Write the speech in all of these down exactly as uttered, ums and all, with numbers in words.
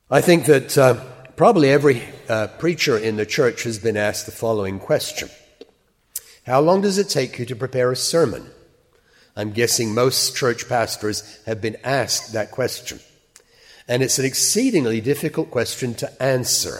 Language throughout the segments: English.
I think that uh, probably every uh, preacher in the church has been asked the following question. How long does it take you to prepare a sermon? I'm guessing most church pastors have been asked that question. And it's an exceedingly difficult question to answer.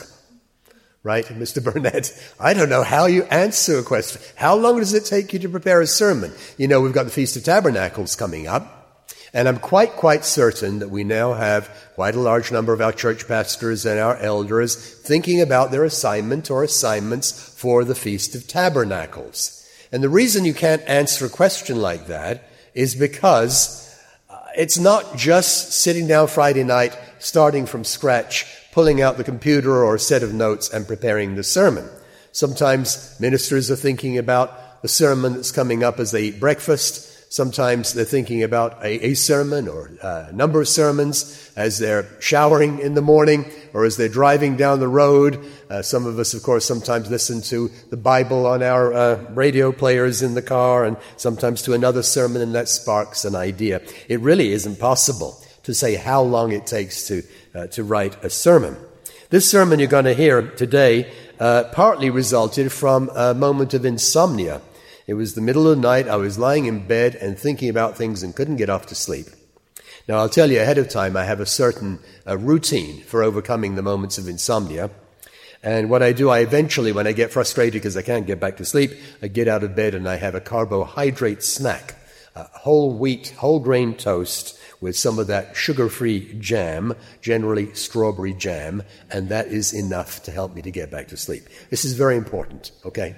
Right, Mister Burnett? I don't know how you answer a question. How long does it take you to prepare a sermon? You know, we've got the Feast of Tabernacles coming up, and I'm quite, quite certain that we now have quite a large number of our church pastors and our elders thinking about their assignment or assignments for the Feast of Tabernacles. And the reason you can't answer a question like that is because it's not just sitting down Friday night, starting from scratch, pulling out the computer or a set of notes and preparing the sermon. Sometimes ministers are thinking about the sermon that's coming up as they eat breakfast. Sometimes they're thinking about a, a sermon or a number of sermons as they're showering in the morning or as they're driving down the road. Uh, some of us, of course, sometimes listen to the Bible on our uh, radio players in the car and sometimes to another sermon, and that sparks an idea. It really isn't possible to say how long it takes to uh, to write a sermon. This sermon you're going to hear today uh, partly resulted from a moment of insomnia. It was the middle of the night. I was lying in bed and thinking about things and couldn't get off to sleep. Now, I'll tell you ahead of time, I have a certain uh, routine for overcoming the moments of insomnia. And what I do, I eventually, when I get frustrated because I can't get back to sleep, I get out of bed and I have a carbohydrate snack, uh, whole wheat, whole grain toast, with some of that sugar-free jam, generally strawberry jam, and that is enough to help me to get back to sleep. This is very important, okay?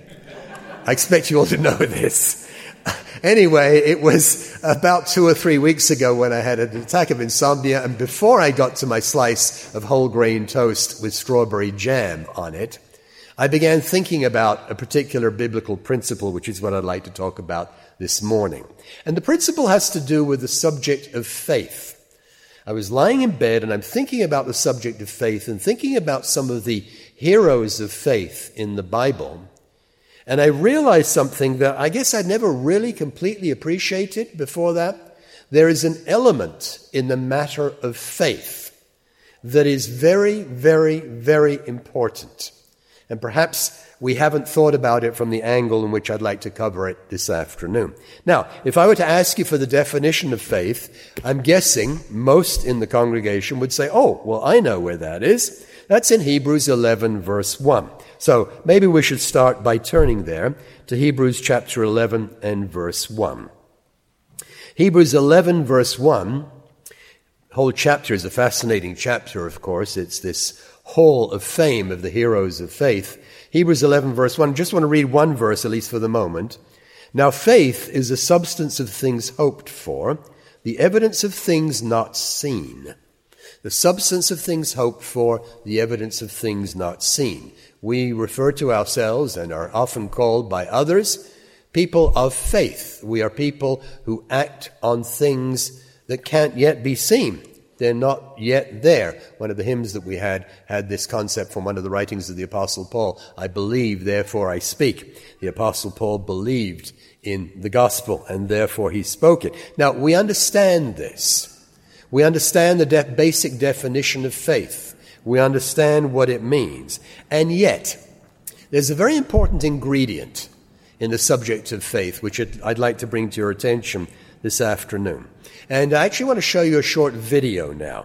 I expect you all to know this. Anyway, it was about two or three weeks ago when I had an attack of insomnia, and before I got to my slice of whole grain toast with strawberry jam on it, I began thinking about a particular biblical principle, which is what I'd like to talk about this morning. And the principle has to do with the subject of faith. I was lying in bed and I'm thinking about the subject of faith and thinking about some of the heroes of faith in the Bible. And I realized something that I guess I'd never really completely appreciated before that. There is an element in the matter of faith that is very, very, very important. And perhaps we haven't thought about it from the angle in which I'd like to cover it this afternoon. Now, if I were to ask you for the definition of faith, I'm guessing most in the congregation would say, oh, well, I know where that is. That's in Hebrews eleven, verse one. So maybe we should start by turning there to Hebrews chapter eleven and verse one. Hebrews eleven, verse one, the whole chapter is a fascinating chapter, of course. It's this hall of fame of the heroes of faith. Hebrews eleven, verse one. I just want to read one verse, at least for the moment. Now, faith is the substance of things hoped for, the evidence of things not seen. The substance of things hoped for, the evidence of things not seen. We refer to ourselves and are often called by others people of faith. We are people who act on things that can't yet be seen. They're not yet there. One of the hymns that we had had this concept from one of the writings of the Apostle Paul. I believe, therefore I speak. The Apostle Paul believed in the gospel, and therefore he spoke it. Now, we understand this. We understand the de- basic definition of faith. We understand what it means. And yet, there's a very important ingredient in the subject of faith, which I'd like to bring to your attention this afternoon. And I actually want to show you a short video now,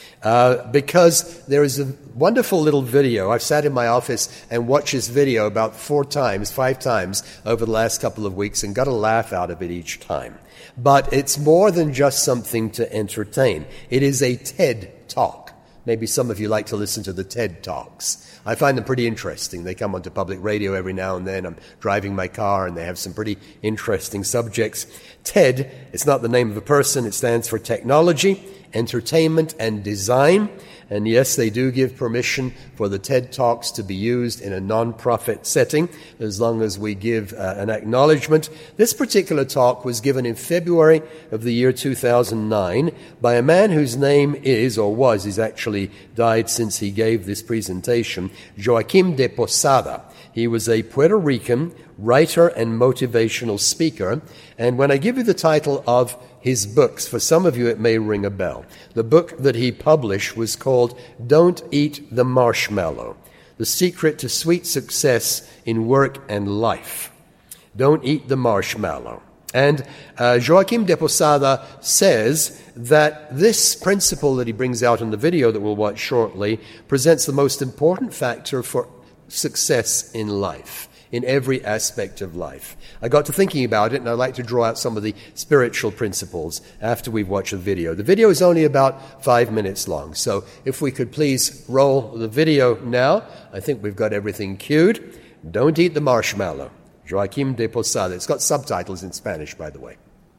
uh, because there is a wonderful little video. I've sat in my office and watched this video about four times, five times over the last couple of weeks and got a laugh out of it each time. But it's more than just something to entertain. It is a TED Talk. Maybe some of you like to listen to the TED Talks. I find them pretty interesting. They come onto public radio every now and then. I'm driving my car and they have some pretty interesting subjects. TED, it's not the name of a person. It stands for Technology, Entertainment, and Design. And yes, they do give permission for the TED Talks to be used in a non-profit setting, as long as we give uh, an acknowledgement. This particular talk was given in February of the year two thousand nine by a man whose name is, or was, he's actually died since he gave this presentation, Joaquim de Posada. He was a Puerto Rican writer and motivational speaker. And when I give you the title of his books. For some of you, it may ring a bell. The book that he published was called Don't Eat the Marshmallow, The Secret to Sweet Success in Work and Life. Don't eat the marshmallow. And uh, Joaquim de Posada says that this principle that he brings out in the video that we'll watch shortly presents the most important factor for success in life, in every aspect of life. I got to thinking about it, and I'd like to draw out some of the spiritual principles after we've watched the video. The video is only about five minutes long, so if we could please roll the video now. I think we've got everything cued. Don't eat the marshmallow. Joaquim de Posada. It's got subtitles in Spanish, by the way.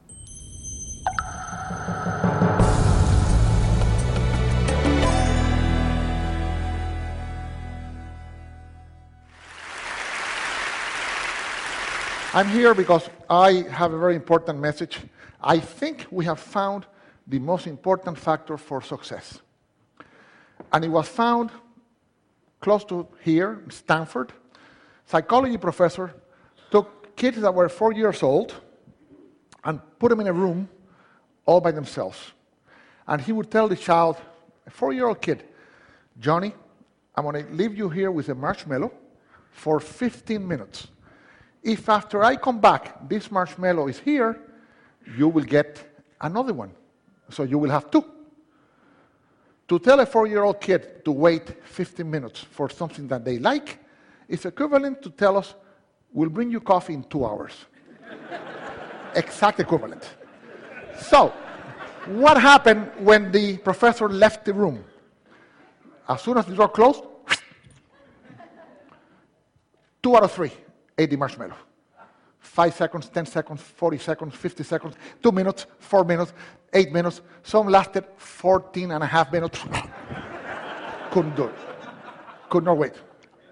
I'm here because I have a very important message. I think we have found the most important factor for success. And it was found close to here, Stanford. Psychology professor took kids that were four years old and put them in a room all by themselves. And he would tell the child, a four-year-old kid, Johnny, I'm going to leave you here with a marshmallow for fifteen minutes. If after I come back, this marshmallow is here, you will get another one. So you will have two. To tell a four-year-old kid to wait fifteen minutes for something that they like is equivalent to tell us, we'll bring you coffee in two hours. Exact equivalent. So, what happened when the professor left the room? As soon as the door closed, two out of three ate the marshmallow. Five seconds, ten seconds, forty seconds, fifty seconds, two minutes, four minutes, eight minutes. Some lasted fourteen and a half minutes. Couldn't do it. Could not wait.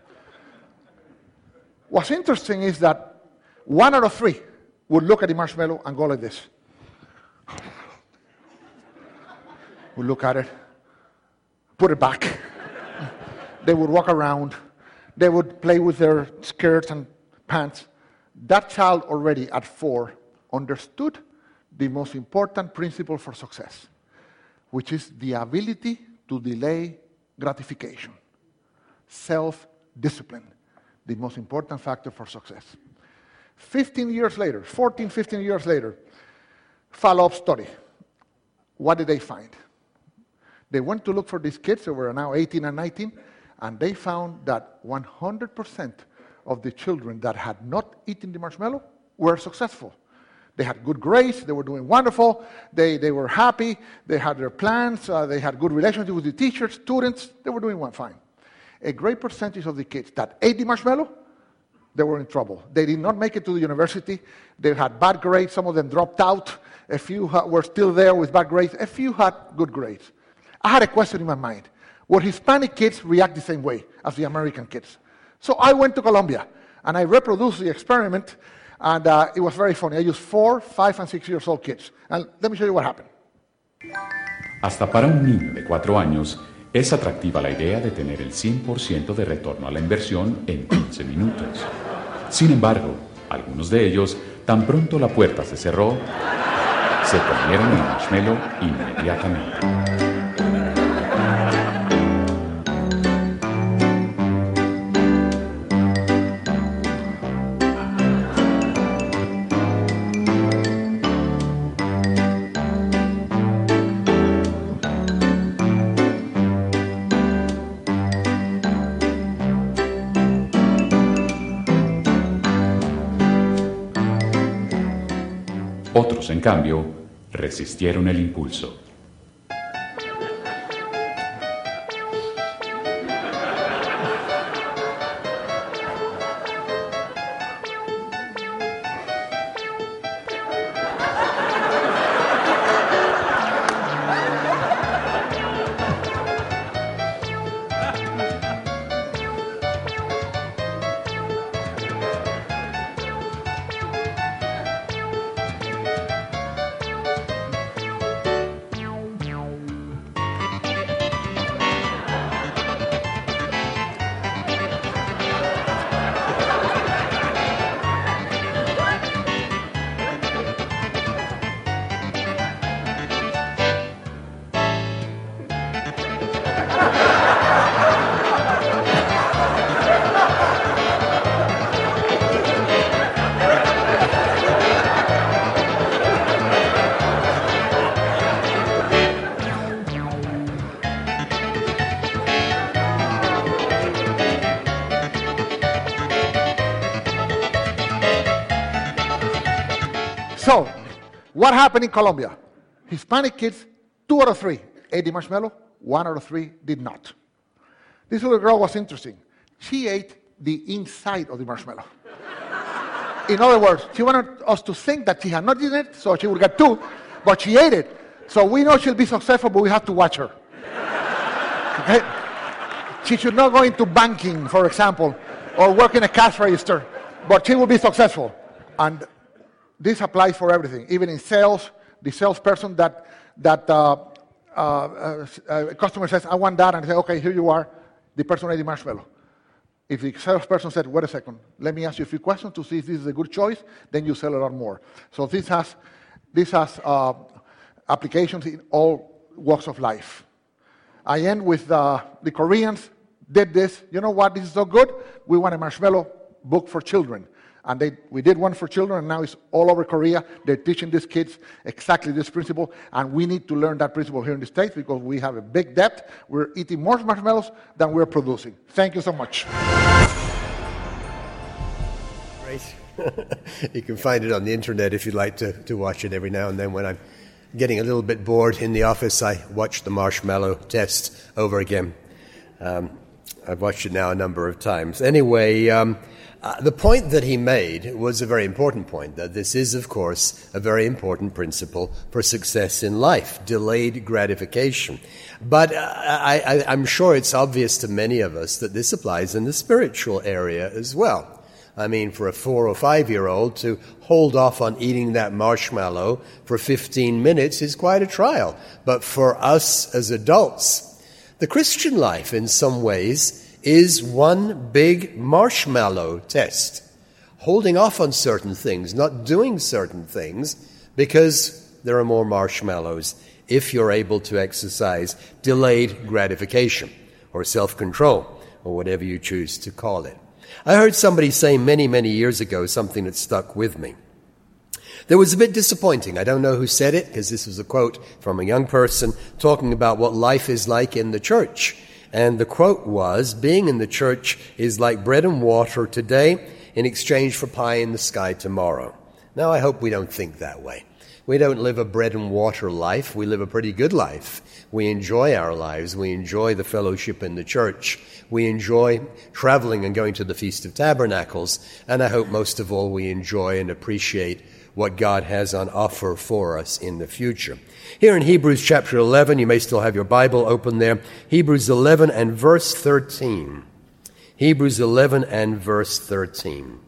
What's interesting is that one out of three would look at the marshmallow and go like this. Would look at it, put it back. They would walk around. They would play with their skirts and pants. That child already at four understood the most important principle for success, which is the ability to delay gratification, self-discipline, the most important factor for success. fifteen years later, fourteen, fifteen years later, follow-up study. What did they find? They went to look for these kids who were now eighteen and nineteen, and they found that one hundred percent of the children that had not eaten the marshmallow were successful. They had good grades, they were doing wonderful, they, they were happy, they had their plans, uh, they had good relationships with the teachers, students, they were doing one fine. A great percentage of the kids that ate the marshmallow, they were in trouble. They did not make it to the university, they had bad grades, some of them dropped out, a few ha- were still there with bad grades, a few had good grades. I had a question in my mind. Would Hispanic kids react the same way as the American kids? So I went to Colombia, and I reproduced the experiment, and uh, it was very funny. I used four, five, and six years old kids. And let me show you what happened. Hasta para un niño de cuatro años, es atractiva la idea de tener el cien por ciento de retorno a la inversión en quince minutos. Sin embargo, algunos de ellos, tan pronto la puerta se cerró, se comieron el marshmallow inmediatamente. Otros, en cambio, resistieron el impulso. So, what happened in Colombia? Hispanic kids, two out of three ate the marshmallow, one out of three did not. This little girl was interesting. She ate the inside of the marshmallow. In other words, she wanted us to think that she had not eaten it, so she would get two, but she ate it. So we know she'll be successful, but we have to watch her. Okay? She should not go into banking, for example, or work in a cash register, but she will be successful. And this applies for everything, even in sales. The salesperson that that uh, uh, uh, a customer says, I want that, and say, okay, here you are. The person ate the marshmallow. If the salesperson said, wait a second, let me ask you a few questions to see if this is a good choice, then you sell a lot more. So this has, this has uh, applications in all walks of life. I end with uh, the Koreans did this. You know what? This is so good. We want a marshmallow book for children. And they, we did one for children, and now it's all over Korea. They're teaching these kids exactly this principle, and we need to learn that principle here in the States because we have a big debt. We're eating more marshmallows than we're producing. Thank you so much. Great. You can find it on the internet if you'd like to, to watch it every now and then. When I'm getting a little bit bored in the office, I watch the marshmallow test over again. Um, I've watched it now a number of times. Anyway, um, Uh, the point that he made was a very important point, that this is, of course, a very important principle for success in life, delayed gratification. But uh, I, I, I'm sure it's obvious to many of us that this applies in the spiritual area as well. I mean, for a four or five-year-old to hold off on eating that marshmallow for fifteen minutes is quite a trial. But for us as adults, the Christian life, in some ways, is one big marshmallow test. Holding off on certain things, not doing certain things, because there are more marshmallows if you're able to exercise delayed gratification or self-control or whatever you choose to call it. I heard somebody say many, many years ago something that stuck with me. That was a bit disappointing. I don't know who said it, because this was a quote from a young person talking about what life is like in the church. And the quote was, being in the church is like bread and water today in exchange for pie in the sky tomorrow. Now, I hope we don't think that way. We don't live a bread and water life. We live a pretty good life. We enjoy our lives. We enjoy the fellowship in the church. We enjoy traveling and going to the Feast of Tabernacles. And I hope most of all we enjoy and appreciate what God has on offer for us in the future. Here in Hebrews chapter eleven, you may still have your Bible open there, Hebrews eleven and verse thirteen. Hebrews eleven and verse thirteen.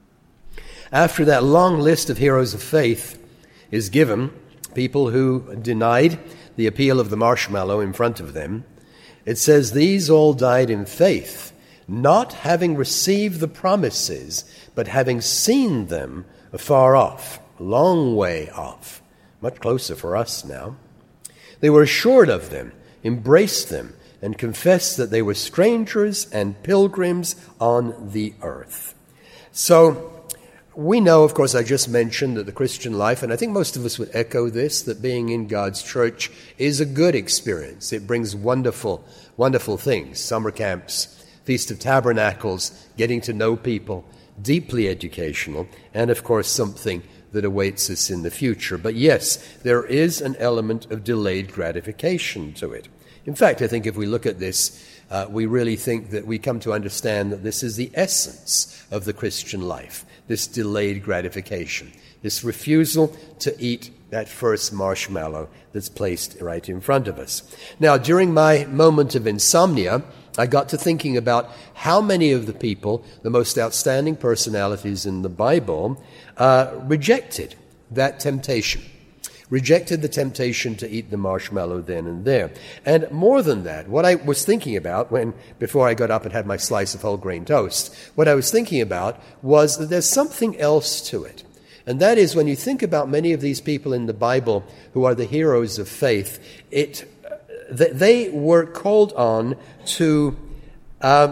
After that long list of heroes of faith is given, people who denied the appeal of the marshmallow in front of them, it says, these all died in faith, not having received the promises, but having seen them afar off, a long way off, much closer for us now. They were assured of them, embraced them, and confessed that they were strangers and pilgrims on the earth. So, we know, of course, I just mentioned that the Christian life, and I think most of us would echo this, that being in God's church is a good experience. It brings wonderful, wonderful things. Summer camps, Feast of Tabernacles, getting to know people, deeply educational, and, of course, something that awaits us in the future. But yes, there is an element of delayed gratification to it. In fact, I think if we look at this, uh, we really think that we come to understand that this is the essence of the Christian life, this delayed gratification, this refusal to eat that first marshmallow that's placed right in front of us. Now, during my moment of insomnia, I got to thinking about how many of the people, the most outstanding personalities in the Bible, uh, rejected that temptation, rejected the temptation to eat the marshmallow then and there. And more than that, what I was thinking about when, before I got up and had my slice of whole grain toast, what I was thinking about was that there's something else to it. And that is, when you think about many of these people in the Bible who are the heroes of faith, it they were called on to uh,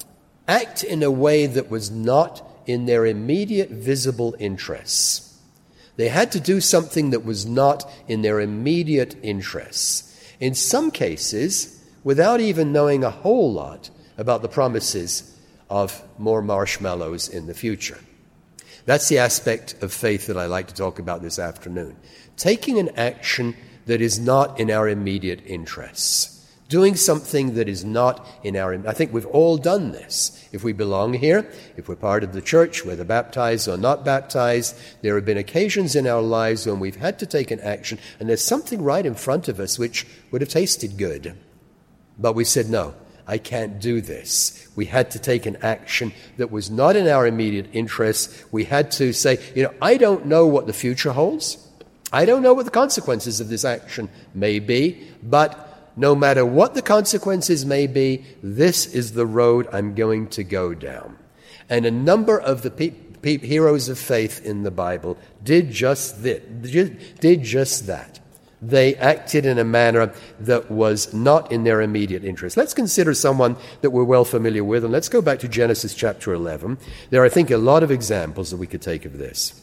act in a way that was not in their immediate visible interests. They had to do something that was not in their immediate interests. In some cases, without even knowing a whole lot about the promises of more marshmallows in the future. That's the aspect of faith that I like to talk about this afternoon. Taking an action that is not in our immediate interests. Doing something that is not in our... I think we've all done this. If we belong here, if we're part of the church, whether baptized or not baptized, there have been occasions in our lives when we've had to take an action, and there's something right in front of us which would have tasted good. But we said, no, I can't do this. We had to take an action that was not in our immediate interests. We had to say, you know, I don't know what the future holds. I don't know what the consequences of this action may be, but no matter what the consequences may be, this is the road I'm going to go down. And a number of the pe- pe- heroes of faith in the Bible did just this, did just that. They acted in a manner that was not in their immediate interest. Let's consider someone that we're well familiar with, and let's go back to Genesis chapter eleven. There are, I think, a lot of examples that we could take of this.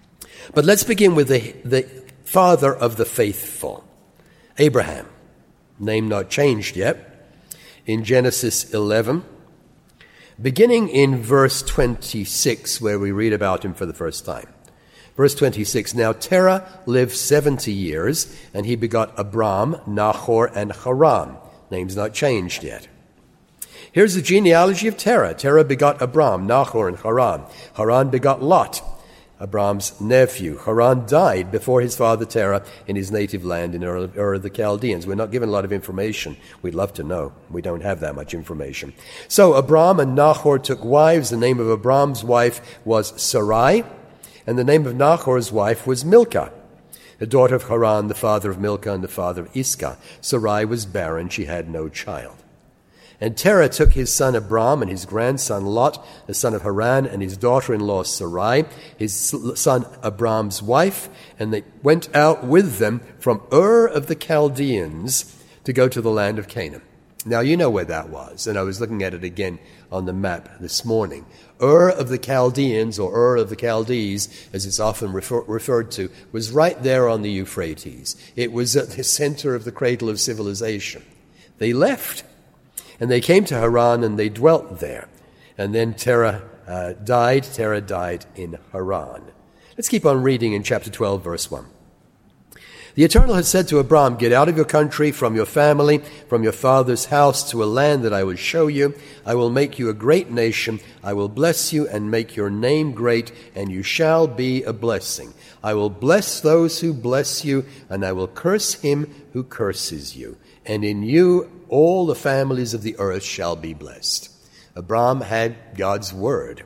But let's begin with the, the father of the faithful, Abraham. Name not changed yet. In Genesis eleven, beginning in verse twenty-six, where we read about him for the first time. Verse twenty-six, now Terah lived seventy years, and he begot Abram, Nahor, and Haran. Name's not changed yet. Here's the genealogy of Terah. Terah begot Abram, Nahor, and Haran. Haran begot Lot, Abram's nephew. Haran died before his father Terah in his native land in Ur, Ur of the Chaldeans. We're not given a lot of information. We'd love to know. We don't have that much information. So Abram and Nahor took wives. The name of Abram's wife was Sarai, and the name of Nahor's wife was Milcah, the daughter of Haran, the father of Milcah and the father of Iscah. Sarai was barren. She had no child. And Terah took his son Abram and his grandson Lot, the son of Haran, and his daughter-in-law Sarai, his son Abram's wife, and they went out with them from Ur of the Chaldeans to go to the land of Canaan. Now, you know where that was, and I was looking at it again on the map this morning. Ur of the Chaldeans, or Ur of the Chaldees, as it's often refer- referred to, was right there on the Euphrates. It was at the center of the cradle of civilization. They left. And they came to Haran, and they dwelt there. And then Terah uh, died. Terah died in Haran. Let's keep on reading in chapter twelve, verse one. The Eternal had said to Abram, get out of your country, from your family, from your father's house, to a land that I will show you. I will make you a great nation. I will bless you and make your name great, and you shall be a blessing. I will bless those who bless you, and I will curse him who curses you. And in you all the families of the earth shall be blessed. Abram had God's word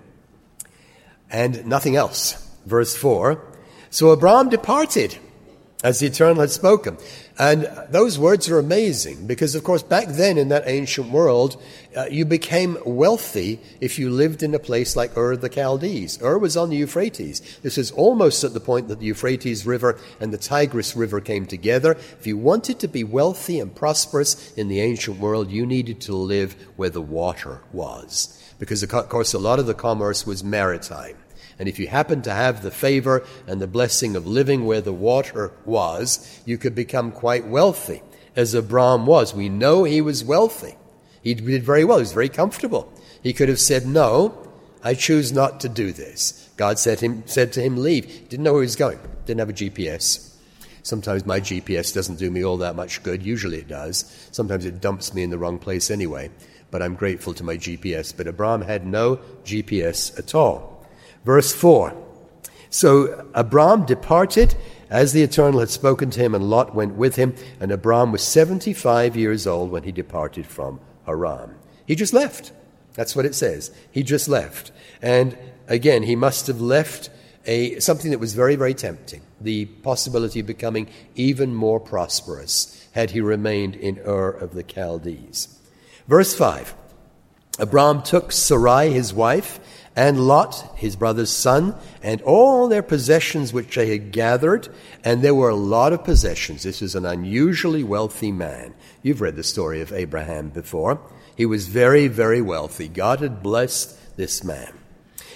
and nothing else. Verse four, so Abram departed as the Eternal had spoken. And those words are amazing because, of course, back then in that ancient world, uh, you became wealthy if you lived in a place like Ur of the Chaldees. Ur was on the Euphrates. This is almost at the point that the Euphrates River and the Tigris River came together. If you wanted to be wealthy and prosperous in the ancient world, you needed to live where the water was. Because, of course, a lot of the commerce was maritime. And if you happened to have the favor and the blessing of living where the water was, you could become quite wealthy, as Abram was. We know he was wealthy. He did very well. He was very comfortable. He could have said, no, I choose not to do this. God said, him, said to him, leave. Didn't know where he was going. Didn't have a G P S. Sometimes my G P S doesn't do me all that much good. Usually it does. Sometimes it dumps me in the wrong place anyway. But I'm grateful to my G P S. But Abram had no G P S at all. Verse four, so Abram departed as the Eternal had spoken to him, and Lot went with him, and Abram was seventy-five years old when he departed from Haran. He just left. That's what it says. He just left. And again, he must have left a something that was very, very tempting, the possibility of becoming even more prosperous had he remained in Ur of the Chaldees. Verse five, Abram took Sarai his wife, and Lot, his brother's son, and all their possessions which they had gathered, and there were a lot of possessions. This is an unusually wealthy man. You've read the story of Abraham before. He was very, very wealthy. God had blessed this man.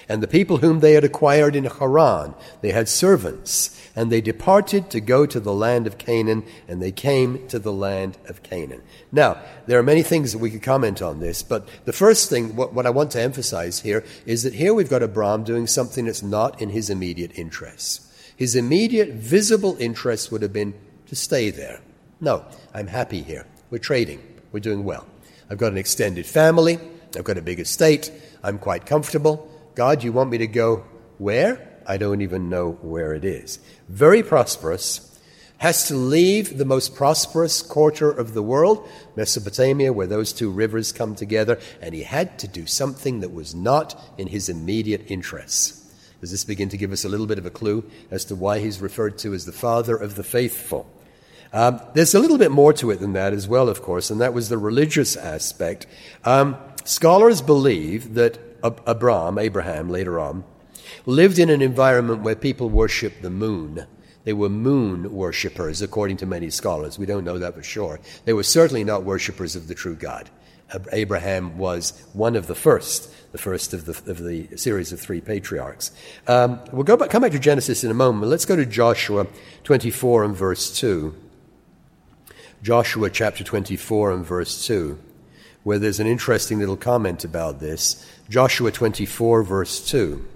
And the people whom they had acquired in Haran, they had servants, and they departed to go to the land of Canaan, and they came to the land of Canaan. Now, there are many things that we could comment on this, but the first thing, what, what I want to emphasize here, is that here we've got Abram doing something that's not in his immediate interests. His immediate visible interest would have been to stay there. No, I'm happy here. We're trading. We're doing well. I've got an extended family. I've got a big estate. I'm quite comfortable. God, you want me to go where? I don't even know where it is. Very prosperous. Has to leave the most prosperous quarter of the world, Mesopotamia, where those two rivers come together, and he had to do something that was not in his immediate interests. Does this begin to give us a little bit of a clue as to why he's referred to as the father of the faithful? Um, there's a little bit more to it than that as well, of course, and that was the religious aspect. Um, scholars believe that Ab- Abram, Abraham later on, lived in an environment where people worshiped the moon. They were moon worshippers, according to many scholars. We don't know that for sure. They were certainly not worshippers of the true God. Abraham was one of the first, the first of the, of the series of three patriarchs. Um, we'll go back, come back to Genesis in a moment. Let's go to Joshua twenty-four and verse two. Joshua chapter twenty-four and verse two, where there's an interesting little comment about this. Joshua twenty-four, verse two.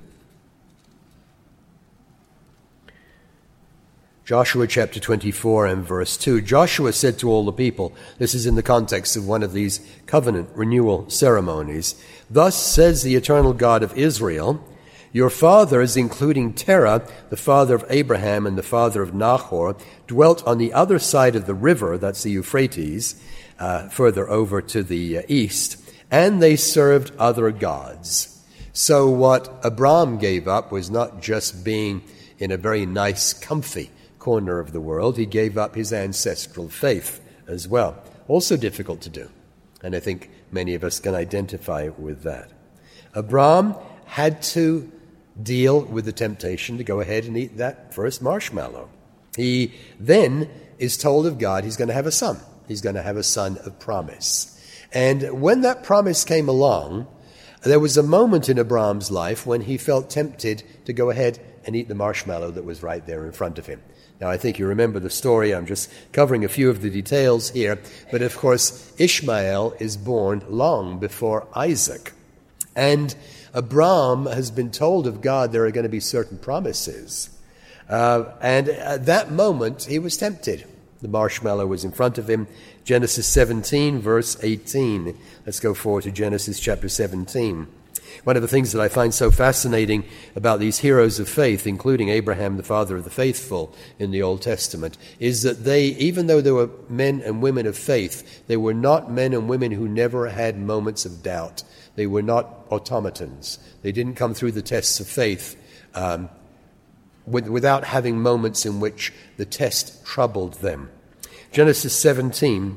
Joshua chapter twenty-four and verse two. Joshua said to all the people, this is in the context of one of these covenant renewal ceremonies, "Thus says the eternal God of Israel, your fathers, including Terah, the father of Abraham and the father of Nahor, dwelt on the other side of the river," that's the Euphrates, uh, further over to the uh, east, "and they served other gods." So what Abram gave up was not just being in a very nice, comfy corner of the world. He gave up his ancestral faith as well. Also difficult to do. And I think many of us can identify with that. Abram had to deal with the temptation to go ahead and eat that first marshmallow. He then is told of God he's going to have a son. He's going to have a son of promise. And when that promise came along, there was a moment in Abram's life when he felt tempted to go ahead and eat the marshmallow that was right there in front of him. Now, I think you remember the story. I'm just covering a few of the details here. But, of course, Ishmael is born long before Isaac. And Abram has been told of God there are going to be certain promises. Uh, and at that moment, he was tempted. The marshmallow was in front of him. Genesis seventeen, verse eighteen. Let's go forward to Genesis chapter seventeen. One of the things that I find so fascinating about these heroes of faith, including Abraham, the father of the faithful in the Old Testament, is that they, even though they were men and women of faith, they were not men and women who never had moments of doubt. They were not automatons. They didn't come through the tests of faith um, with, without having moments in which the test troubled them. Genesis seventeen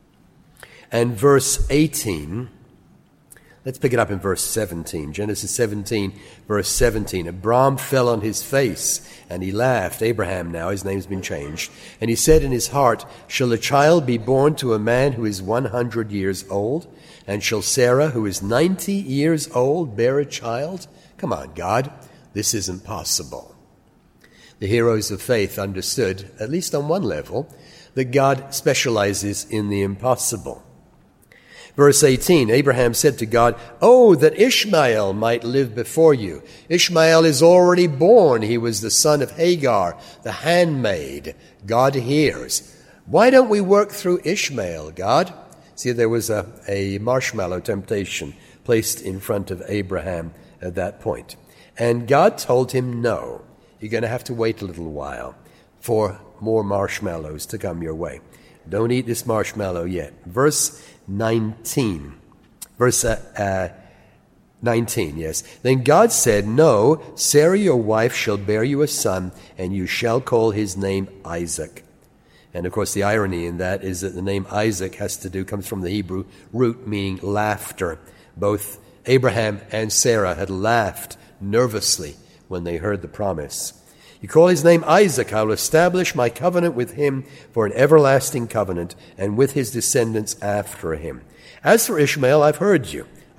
and verse eighteen. Let's pick it up in verse seventeen. Genesis seventeen, verse seventeen. Abram fell on his face, and he laughed. Abraham now, his name's been changed. And he said in his heart, "Shall a child be born to a man who is one hundred years old? And shall Sarah, who is ninety years old, bear a child? Come on, God, this isn't possible." The heroes of faith understood, at least on one level, that God specializes in the impossible. Verse eighteen, Abraham said to God, "Oh, that Ishmael might live before you. Ishmael is already born. He was the son of Hagar, the handmaid." God hears. "Why don't we work through Ishmael, God?" See, there was a, a marshmallow temptation placed in front of Abraham at that point. And God told him, no, you're going to have to wait a little while for more marshmallows to come your way. Don't eat this marshmallow yet. Verse nineteen. Verse uh, uh, nineteen, yes. Then God said, "No, Sarah your wife shall bear you a son, and you shall call his name Isaac." And of course the irony in that is that the name Isaac has to do, comes from the Hebrew root meaning laughter. Both Abraham and Sarah had laughed nervously when they heard the promise. "You call his name Isaac. I will establish my covenant with him for an everlasting covenant, and with his descendants after him. As for Ishmael, I've heard you.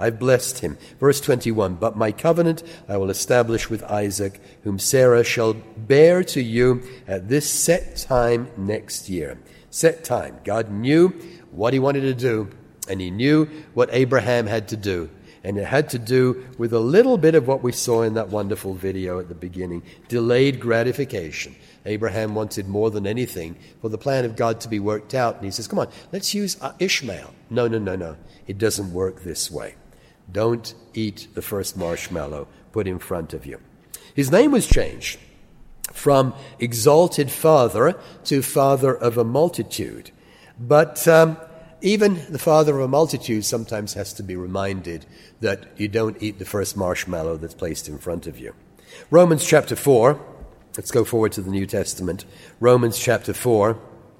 I've blessed him. Verse twenty-one, but my covenant I will establish with Isaac, whom Sarah shall bear to you at this set time next year. Set time. God knew what he wanted to do, and he knew what Abraham had to do. And it had to do with a little bit of what we saw in that wonderful video at the beginning, delayed gratification. Abraham wanted more than anything for the plan of God to be worked out. And he says, come on, let's use Ishmael. No, no, no, no. It doesn't work this way. Don't eat the first marshmallow put in front of you. His name was changed from exalted father to father of a multitude. But um, even the father of a multitude sometimes has to be reminded that you don't eat the first marshmallow that's placed in front of you. Romans chapter four. Let's go forward to the New Testament. Romans chapter four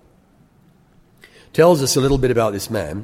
tells us a little bit about this man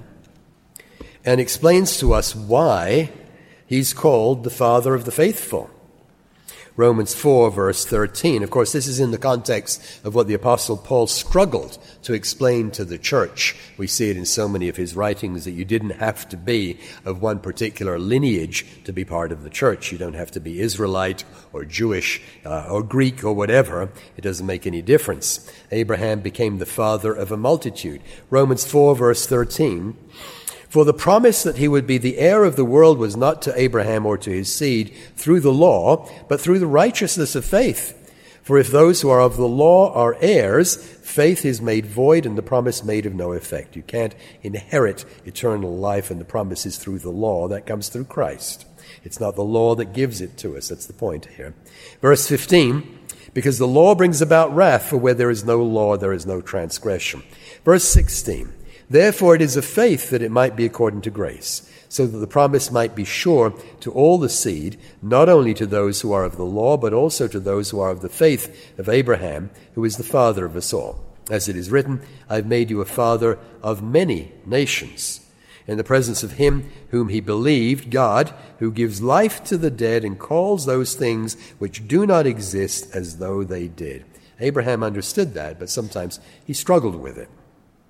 and explains to us why he's called the father of the faithful. Romans four, verse thirteen. Of course, this is in the context of what the Apostle Paul struggled to explain to the church. We see it in so many of his writings that you didn't have to be of one particular lineage to be part of the church. You don't have to be Israelite or Jewish uh, or Greek or whatever. It doesn't make any difference. Abraham became the father of a multitude. Romans four, verse thirteen. For the promise that he would be the heir of the world was not to Abraham or to his seed through the law, but through the righteousness of faith. For if those who are of the law are heirs, faith is made void and the promise made of no effect. You can't inherit eternal life and the promise is through the law. That comes through Christ. It's not the law that gives it to us. That's the point here. Verse fifteen, because the law brings about wrath, for where there is no law, there is no transgression. Verse sixteen, therefore it is of faith that it might be according to grace, so that the promise might be sure to all the seed, not only to those who are of the law, but also to those who are of the faith of Abraham, who is the father of us all. As it is written, I've made you a father of many nations, in the presence of him whom he believed, God, who gives life to the dead and calls those things which do not exist as though they did. Abraham understood that, but sometimes he struggled with it.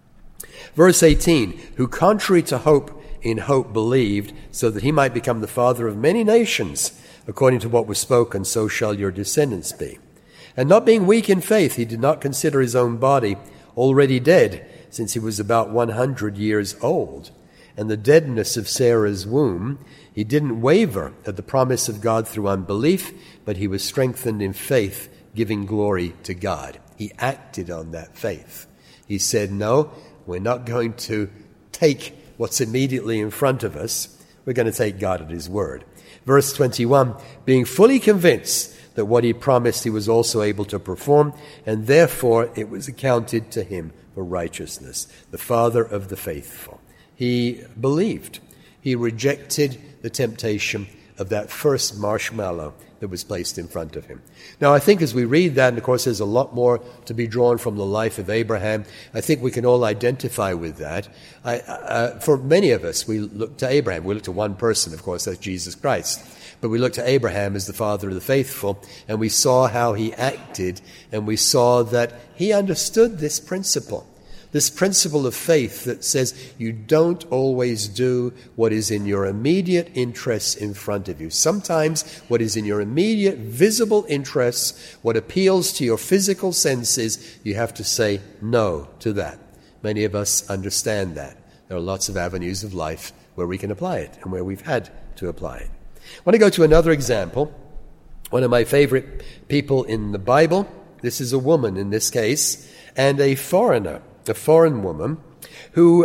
Verse eighteen, who contrary to hope in hope believed, so that he might become the father of many nations, according to what was spoken, so shall your descendants be. And not being weak in faith, he did not consider his own body already dead, since he was about one hundred years old. And the deadness of Sarah's womb, he didn't waver at the promise of God through unbelief, but he was strengthened in faith, giving glory to God. He acted on that faith. He said, no, we're not going to take what's immediately in front of us. We're going to take God at his word. Verse twenty-one, being fully convinced that what he promised he was also able to perform, and therefore it was accounted to him for righteousness. The father of the faithful. He believed. He rejected the temptation of that first marshmallow that was placed in front of him. Now, I think as we read that, and of course there's a lot more to be drawn from the life of Abraham, I think we can all identify with that. I, uh, for many of us, we look to Abraham. We look to one person, of course, that's Jesus Christ. But we look to Abraham as the father of the faithful, and we saw how he acted, and we saw that he understood this principle. This principle of faith that says you don't always do what is in your immediate interests in front of you. Sometimes what is in your immediate visible interests, what appeals to your physical senses, you have to say no to that. Many of us understand that. There are lots of avenues of life where we can apply it and where we've had to apply it. I want to go to another example. One of my favorite people in the Bible, this is a woman in this case, and a foreigner. A foreign woman who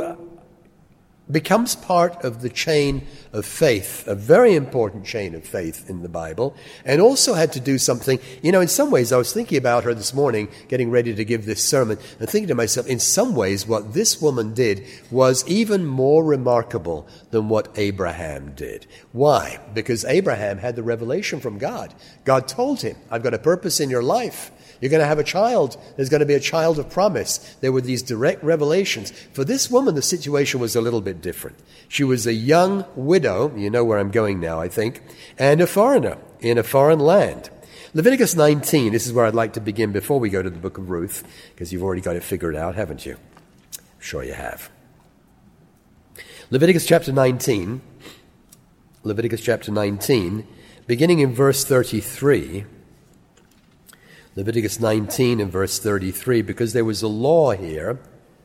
becomes part of the chain of faith, a very important chain of faith in the Bible, and also had to do something. You know, in some ways, I was thinking about her this morning, getting ready to give this sermon, and thinking to myself, in some ways, what this woman did was even more remarkable than what Abraham did. Why? Because Abraham had the revelation from God. God told him, I've got a purpose in your life. You're going to have a child. There's going to be a child of promise. There were these direct revelations. For this woman, the situation was a little bit different. She was a young widow, you know where I'm going now, I think, and a foreigner in a foreign land. Leviticus nineteen, this is where I'd like to begin before we go to the book of Ruth, because you've already got it figured out, haven't you? I'm sure you have. Leviticus chapter nineteen. Leviticus chapter nineteen, beginning in verse thirty-three. Leviticus nineteen and verse thirty-three, because there was a law here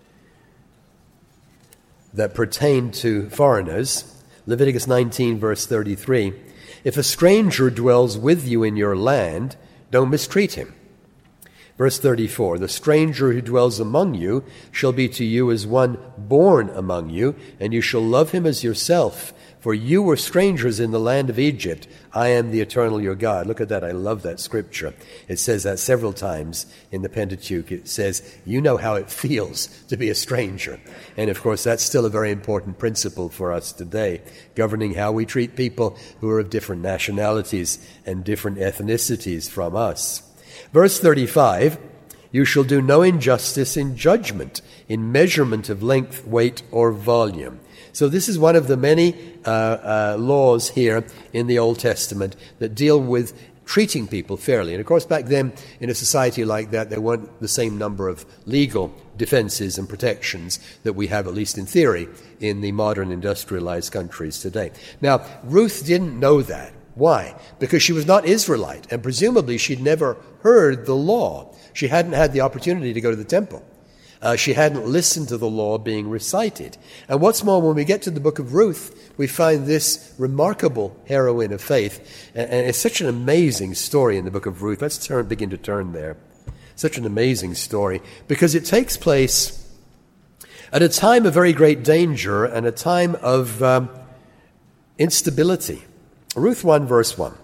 that pertained to foreigners. Leviticus nineteen, verse thirty-three. If a stranger dwells with you in your land, don't mistreat him. Verse thirty-four, the stranger who dwells among you shall be to you as one born among you, and you shall love him as yourself. For you were strangers in the land of Egypt. I am the eternal your God. Look at that. I love that scripture. It says that several times in the Pentateuch. It says, you know how it feels to be a stranger. And of course, that's still a very important principle for us today, governing how we treat people who are of different nationalities and different ethnicities from us. Verse thirty-five, you shall do no injustice in judgment, in measurement of length, weight, or volume. So this is one of the many uh, uh, laws here in the Old Testament that deal with treating people fairly. And of course, back then, in a society like that, there weren't the same number of legal defenses and protections that we have, at least in theory, in the modern industrialized countries today. Now, Ruth didn't know that. Why? Because she was not Israelite, and presumably she'd never heard the law. She hadn't had the opportunity to go to the temple. Uh, she hadn't listened to the law being recited. And what's more, when we get to the book of Ruth, we find this remarkable heroine of faith. And, and it's such an amazing story in the book of Ruth. Let's turn, begin to turn there. Such an amazing story, because it takes place at a time of very great danger and a time of um, instability. Ruth one, verse one.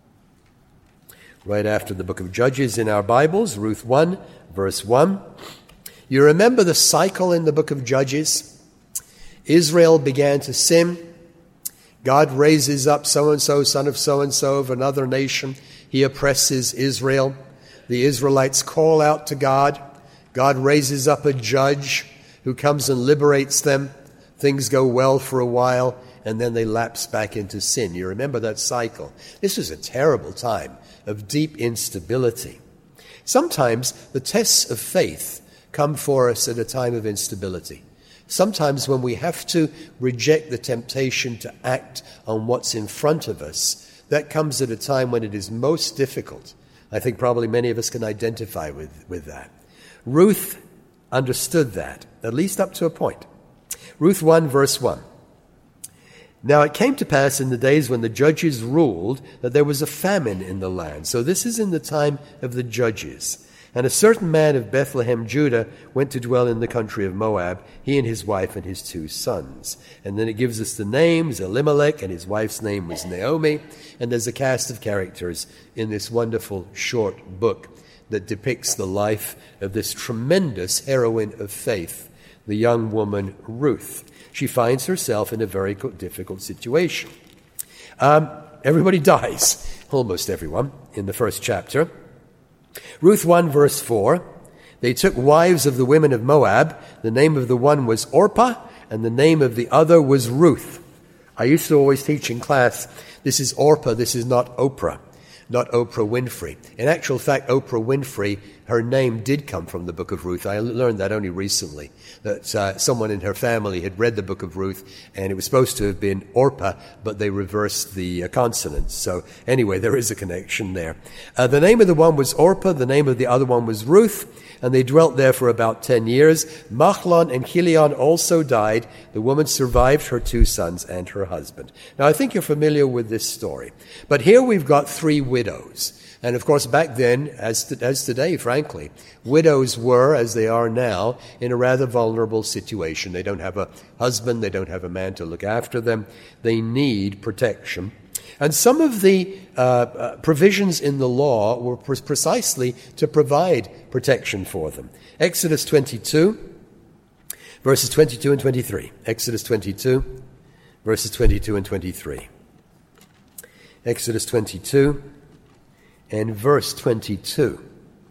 Right after the book of Judges in our Bibles, Ruth one, verse one. You remember the cycle in the book of Judges? Israel began to sin. God raises up so-and-so, son of so-and-so of another nation. He oppresses Israel. The Israelites call out to God. God raises up a judge who comes and liberates them. Things go well for a while, and then they lapse back into sin. You remember that cycle. This was a terrible time of deep instability. Sometimes the tests of faith come for us at a time of instability. Sometimes when we have to reject the temptation to act on what's in front of us, that comes at a time when it is most difficult. I think probably many of us can identify with, with that. Ruth understood that, at least up to a point. Ruth one, verse one. Now it came to pass in the days when the judges ruled that there was a famine in the land. So this is in the time of the judges. And a certain man of Bethlehem, Judah, went to dwell in the country of Moab, he and his wife and his two sons. And then it gives us the names, Elimelech, and his wife's name was Naomi. And there's a cast of characters in this wonderful short book that depicts the life of this tremendous heroine of faith, the young woman Ruth. She finds herself in a very difficult situation. Um, everybody dies, almost everyone, in the first chapter. Ruth one, verse four, they took wives of the women of Moab. The name of the one was Orpah, and the name of the other was Ruth. I used to always teach in class, this is Orpah, this is not Oprah, not Oprah Winfrey. In actual fact, Oprah Winfrey, her name did come from the book of Ruth. I learned that only recently, that uh, someone in her family had read the book of Ruth, and it was supposed to have been Orpah, but they reversed the uh, consonants. So anyway, there is a connection there. Uh, the name of the one was Orpah, the name of the other one was Ruth, and they dwelt there for about ten years. Mahlon and Chilion also died. The woman survived her two sons and her husband. Now, I think you're familiar with this story. But here we've got three widows. And of course, back then, as to, as today, frankly, widows were, as they are now, in a rather vulnerable situation. They don't have a husband, they don't have a man to look after them. They need protection. And some of the uh, uh, provisions in the law were pre- precisely to provide protection for them. Exodus twenty-two, verses twenty-two and twenty-three. Exodus twenty-two, verses twenty-two and twenty-three. Exodus twenty-two and verse twenty-two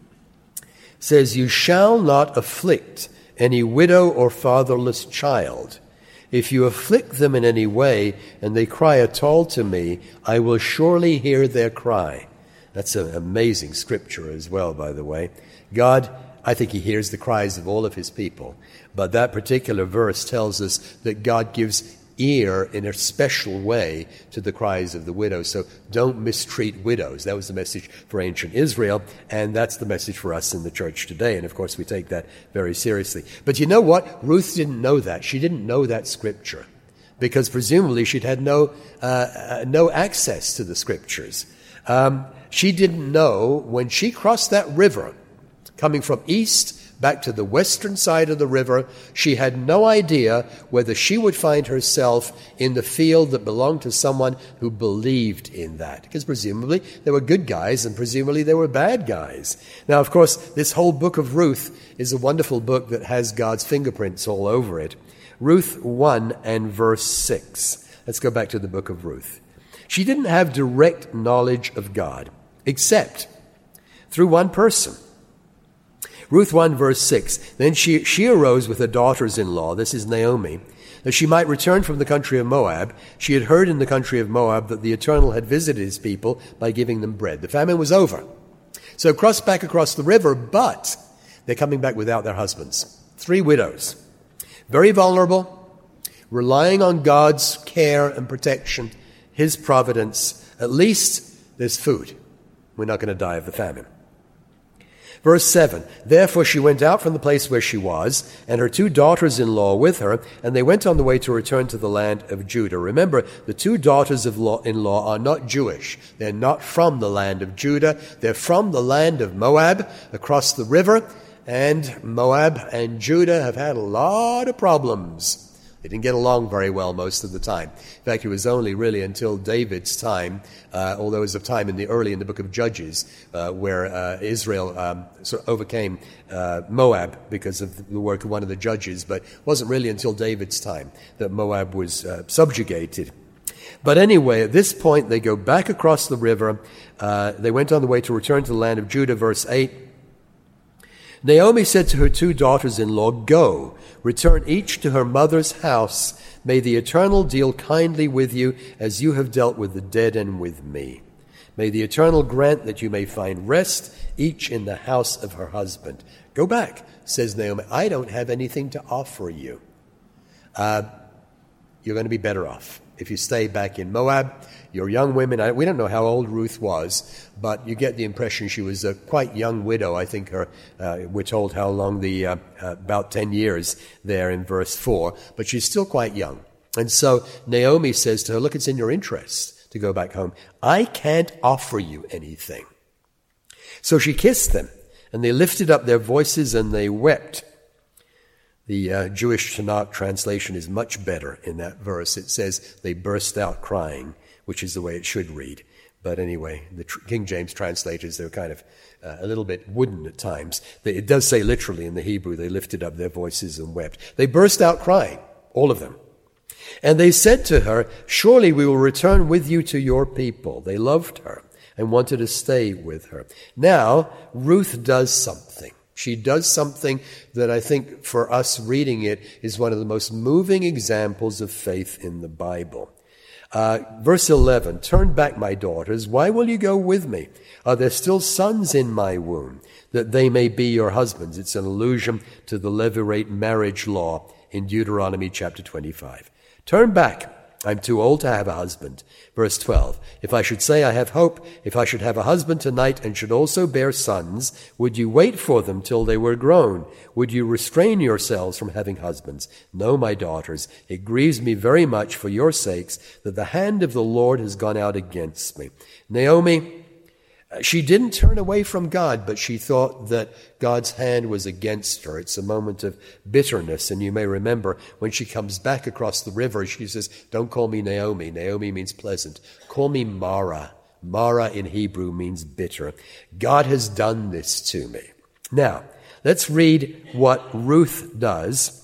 says, "You shall not afflict any widow or fatherless child. If you afflict them in any way, and they cry at all to me, I will surely hear their cry." That's an amazing scripture as well, by the way. God, I think he hears the cries of all of his people. But that particular verse tells us that God gives ear in a special way to the cries of the widows. So don't mistreat widows. That was the message for ancient Israel, and that's the message for us in the church today. And of course, we take that very seriously. But you know what? Ruth didn't know that. She didn't know that scripture, because presumably she'd had no uh, uh, no access to the scriptures. Um, she didn't know when she crossed that river, coming from east back to the western side of the river, she had no idea whether she would find herself in the field that belonged to someone who believed in that. Because presumably there were good guys and presumably there were bad guys. Now, of course, this whole book of Ruth is a wonderful book that has God's fingerprints all over it. Ruth one and verse six. Let's go back to the book of Ruth. She didn't have direct knowledge of God, except through one person. Ruth one, verse six. Then she, she arose with her daughters-in-law, this is Naomi, that she might return from the country of Moab. She had heard in the country of Moab that the Eternal had visited his people by giving them bread. The famine was over. So cross back across the river, but they're coming back without their husbands. Three widows. Very vulnerable, relying on God's care and protection, his providence. At least there's food. We're not going to die of the famine. Verse seven, therefore she went out from the place where she was, and her two daughters-in-law with her, and they went on the way to return to the land of Judah. Remember, the two daughters-in-law are not Jewish. They're not from the land of Judah. They're from the land of Moab, across the river, and Moab and Judah have had a lot of problems. They didn't get along very well most of the time. In fact, it was only really until David's time, uh, although there was a time in the early in the book of Judges uh, where uh, Israel um, sort of overcame uh, Moab because of the work of one of the judges, but it wasn't really until David's time that Moab was uh, subjugated. But anyway, at this point, they go back across the river. Uh, they went on the way to return to the land of Judah, verse eight. Naomi said to her two daughters-in-law, go, return each to her mother's house. May the Eternal deal kindly with you as you have dealt with the dead and with me. May the Eternal grant that you may find rest, each in the house of her husband. Go back, says Naomi. I don't have anything to offer you. Uh, you're going to be better off if you stay back in Moab. You're young women. We don't know how old Ruth was, but you get the impression she was a quite young widow. I think her, uh, we're told how long the, uh, uh, about ten years there in verse four, but she's still quite young. And so Naomi says to her, look, it's in your interest to go back home. I can't offer you anything. So she kissed them, and they lifted up their voices and they wept. The uh, Jewish Tanakh translation is much better in that verse. It says they burst out crying, which is the way it should read. But anyway, the tr- King James translators, they're kind of uh, a little bit wooden at times. They, it does say literally in the Hebrew, they lifted up their voices and wept. They burst out crying, all of them. And they said to her, surely we will return with you to your people. They loved her and wanted to stay with her. Now, Ruth does something. She does something that I think for us reading it is one of the most moving examples of faith in the Bible. Uh, verse eleven, turn back, my daughters. Why will you go with me? Are there still sons in my womb, that they may be your husbands? It's an allusion to the Levirate marriage law in Deuteronomy chapter twenty-five. Turn back. I'm too old to have a husband. Verse twelve, if I should say I have hope, if I should have a husband tonight and should also bear sons, would you wait for them till they were grown? Would you restrain yourselves from having husbands? No, my daughters, it grieves me very much for your sakes that the hand of the Lord has gone out against me. Naomi, she didn't turn away from God, but she thought that God's hand was against her. It's a moment of bitterness, and you may remember when she comes back across the river, she says, don't call me Naomi. Naomi means pleasant. Call me Mara. Mara in Hebrew means bitter. God has done this to me. Now, let's read what Ruth does.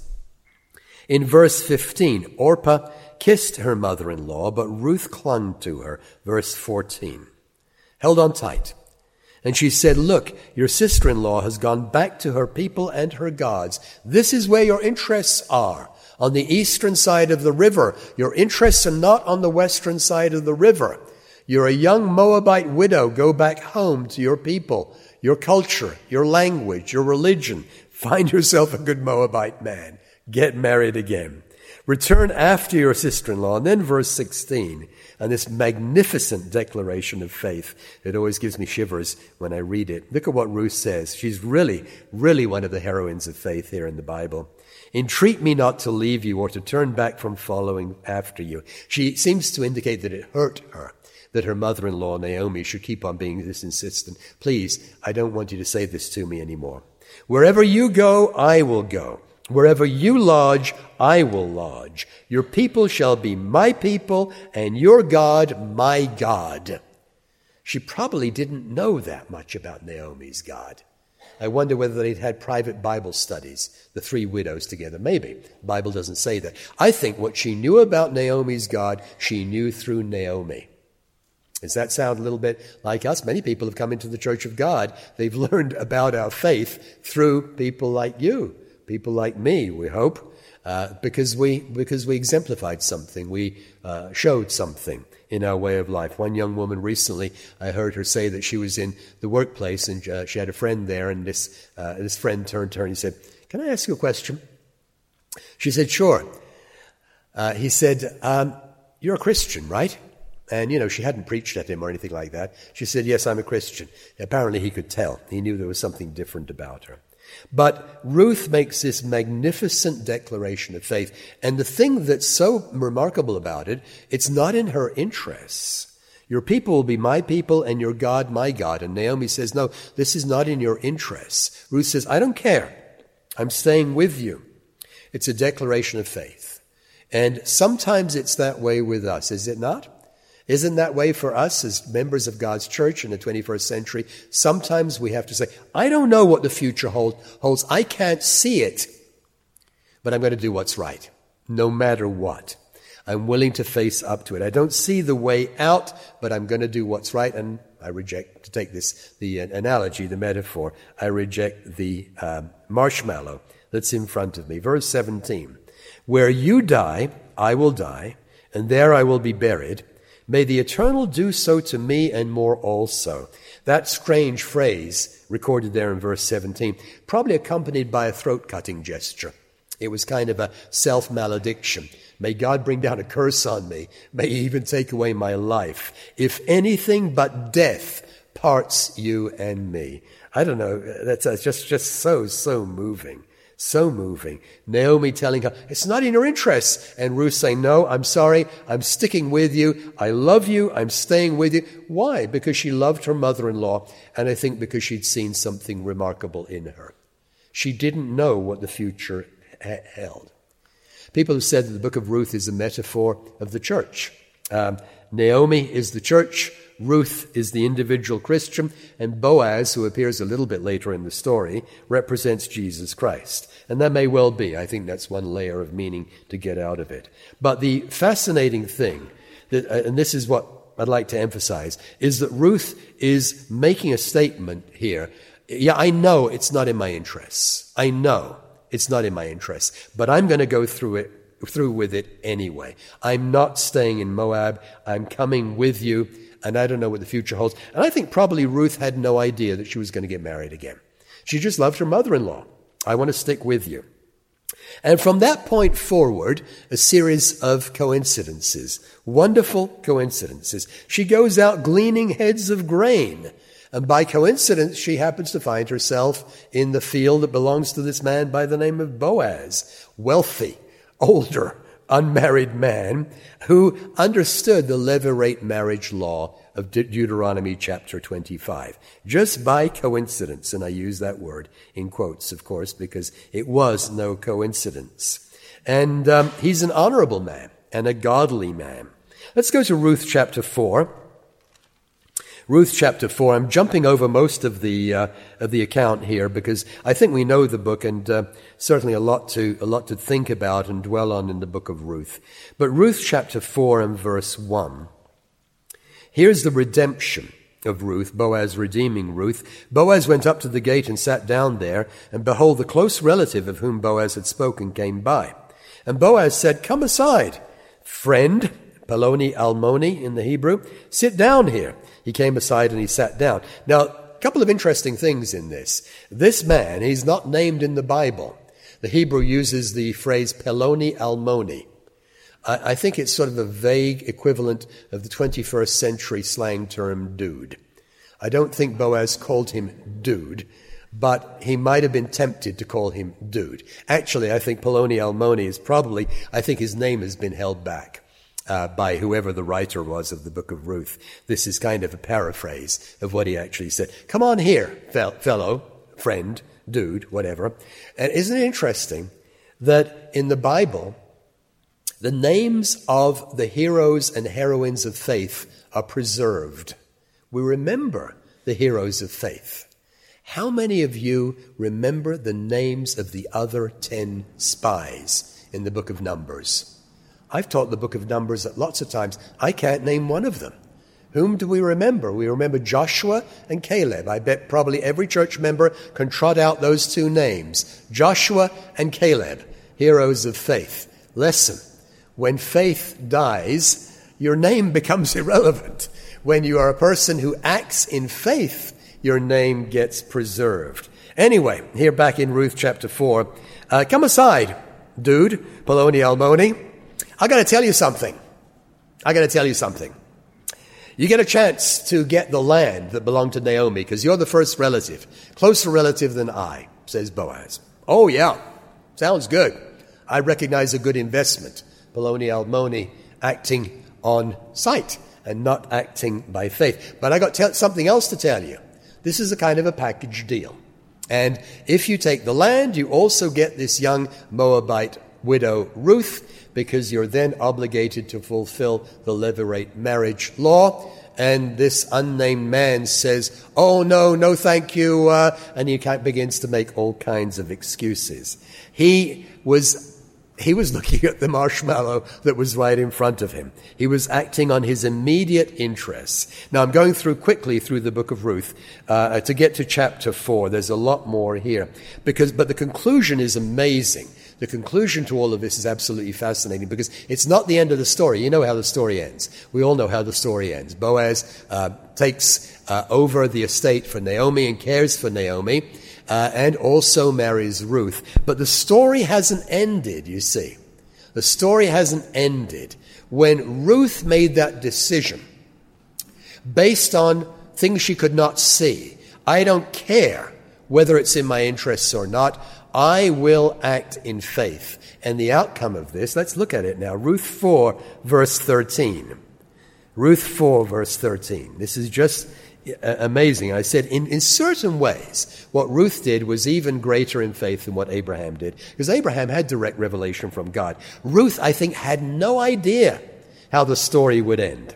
In verse fifteen, Orpah kissed her mother-in-law, but Ruth clung to her. Verse fourteen. Held on tight. And she said, look, your sister-in-law has gone back to her people and her gods. This is where your interests are, on the eastern side of the river. Your interests are not on the western side of the river. You're a young Moabite widow. Go back home to your people, your culture, your language, your religion. Find yourself a good Moabite man. Get married again. Return after your sister-in-law. And then verse sixteen, and this magnificent declaration of faith. It always gives me shivers when I read it. Look at what Ruth says. She's really, really one of the heroines of faith here in the Bible. Entreat me not to leave you or to turn back from following after you. She seems to indicate that it hurt her that her mother-in-law, Naomi, should keep on being this insistent. Please, I don't want you to say this to me anymore. Wherever you go, I will go. Wherever you lodge, I will lodge. Your people shall be my people, and your God, my God. She probably didn't know that much about Naomi's God. I wonder whether they'd had private Bible studies, the three widows together. Maybe. The Bible doesn't say that. I think what she knew about Naomi's God, she knew through Naomi. Does that sound a little bit like us? Many people have come into the Church of God. They've learned about our faith through people like you, people like me, we hope, uh, because we because we exemplified something. We uh, showed something in our way of life. One young woman recently, I heard her say that she was in the workplace and uh, she had a friend there, and this uh, this friend turned to her and he said, "Can I ask you a question?" She said, "Sure." Uh, he said, um, "You're a Christian, right?" And, you know, she hadn't preached at him or anything like that. She said, "Yes, I'm a Christian." Apparently he could tell. He knew there was something different about her. But Ruth makes this magnificent declaration of faith. And the thing that's so remarkable about it, it's not in her interests. Your people will be my people and your God my God. And Naomi says, no, this is not in your interests. Ruth says, I don't care. I'm staying with you. It's a declaration of faith. And sometimes it's that way with us, is it not? Isn't that way for us as members of God's church in the twenty-first century? Sometimes we have to say, I don't know what the future hold, holds. I can't see it. But I'm going to do what's right, no matter what. I'm willing to face up to it. I don't see the way out, but I'm going to do what's right. And I reject, to take this, the analogy, the metaphor, I reject the um, marshmallow that's in front of me. Verse seventeen, where you die, I will die, and there I will be buried. May the Eternal do so to me and more also. That strange phrase recorded there in verse seventeen, probably accompanied by a throat-cutting gesture. It was kind of a self-malediction. May God bring down a curse on me. May he even take away my life. If anything but death parts you and me. I don't know, that's just, just so, so moving. So moving. Naomi telling her, it's not in her interests. And Ruth saying, no, I'm sorry. I'm sticking with you. I love you. I'm staying with you. Why? Because she loved her mother-in-law. And I think because she'd seen something remarkable in her. She didn't know what the future ha- held. People have said that the book of Ruth is a metaphor of the church. Um, Naomi is the church. Ruth is the individual Christian, and Boaz, who appears a little bit later in the story, represents Jesus Christ. And that may well be. I think that's one layer of meaning to get out of it. But the fascinating thing, that, and this is what I'd like to emphasize, is that Ruth is making a statement here. Yeah, I know it's not in my interests. I know it's not in my interests, but I'm going to go through it, through with it anyway. I'm not staying in Moab. I'm coming with you. And I don't know what the future holds. And I think probably Ruth had no idea that she was going to get married again. She just loved her mother-in-law. I want to stick with you. And from that point forward, a series of coincidences, wonderful coincidences. She goes out gleaning heads of grain. And by coincidence, she happens to find herself in the field that belongs to this man by the name of Boaz, wealthy, older, unmarried man who understood the levirate marriage law of De- Deuteronomy chapter twenty-five. Just by coincidence, and I use that word in quotes, of course, because it was no coincidence. And um, he's an honorable man and a godly man. Let's go to Ruth chapter four. Ruth chapter four. I'm jumping over most of the uh, of the account here because I think we know the book, and uh, certainly a lot to a lot to think about and dwell on in the book of Ruth. But Ruth chapter four and verse one. Here's the redemption of Ruth, Boaz redeeming Ruth. Boaz went up to the gate and sat down there, and behold, the close relative of whom Boaz had spoken came by. And Boaz said, "Come aside, friend," Peloni Almoni in the Hebrew, "sit down here." He came aside and he sat down. Now, a couple of interesting things in this. This man, he's not named in the Bible. The Hebrew uses the phrase Peloni Almoni. I, I think it's sort of a vague equivalent of the twenty-first century slang term dude. I don't think Boaz called him dude, but he might have been tempted to call him dude. Actually, I think Poloni Almoni is probably, I think his name has been held back uh, by whoever the writer was of the book of Ruth. This is kind of a paraphrase of what he actually said. Come on here, fel- fellow, friend, dude, whatever. And isn't it interesting that in the Bible, the names of the heroes and heroines of faith are preserved? We remember the heroes of faith. How many of you remember the names of the other ten spies in the book of Numbers? I've taught the book of Numbers lots of times. I can't name one of them. Whom do we remember? We remember Joshua and Caleb. I bet probably every church member can trot out those two names. Joshua and Caleb, heroes of faith. Listen, when faith dies, your name becomes irrelevant. When you are a person who acts in faith, your name gets preserved. Anyway, here back in Ruth chapter four, uh, come aside, dude, Poloni Almoni. I got to tell you something. I got to tell you something. You get a chance to get the land that belonged to Naomi because you're the first relative, closer relative than I, says Boaz. Oh, yeah, sounds good. I recognize a good investment. Poloni Almoni acting on sight and not acting by faith. But I got t- something else to tell you. This is a kind of a package deal. And if you take the land, you also get this young Moabite widow Ruth, because you're then obligated to fulfill the Levirate marriage law. And this unnamed man says, oh, no, no, thank you. Uh, and he begins to make all kinds of excuses. He was He was looking at the marshmallow that was right in front of him. He was acting on his immediate interests. Now, I'm going through quickly through the book of Ruth uh, to get to chapter four. There's a lot more here. because, But the conclusion is amazing. The conclusion to all of this is absolutely fascinating because it's not the end of the story. You know how the story ends. We all know how the story ends. Boaz uh, takes uh, over the estate for Naomi and cares for Naomi. Uh, and also marries Ruth. But the story hasn't ended, you see. The story hasn't ended. When Ruth made that decision, based on things she could not see, I don't care whether it's in my interests or not, I will act in faith. And the outcome of this, let's look at it now. Ruth four, verse thirteen. Ruth four, verse thirteen. This is just amazing. I said, in, in certain ways, what Ruth did was even greater in faith than what Abraham did. Because Abraham had direct revelation from God. Ruth, I think, had no idea how the story would end.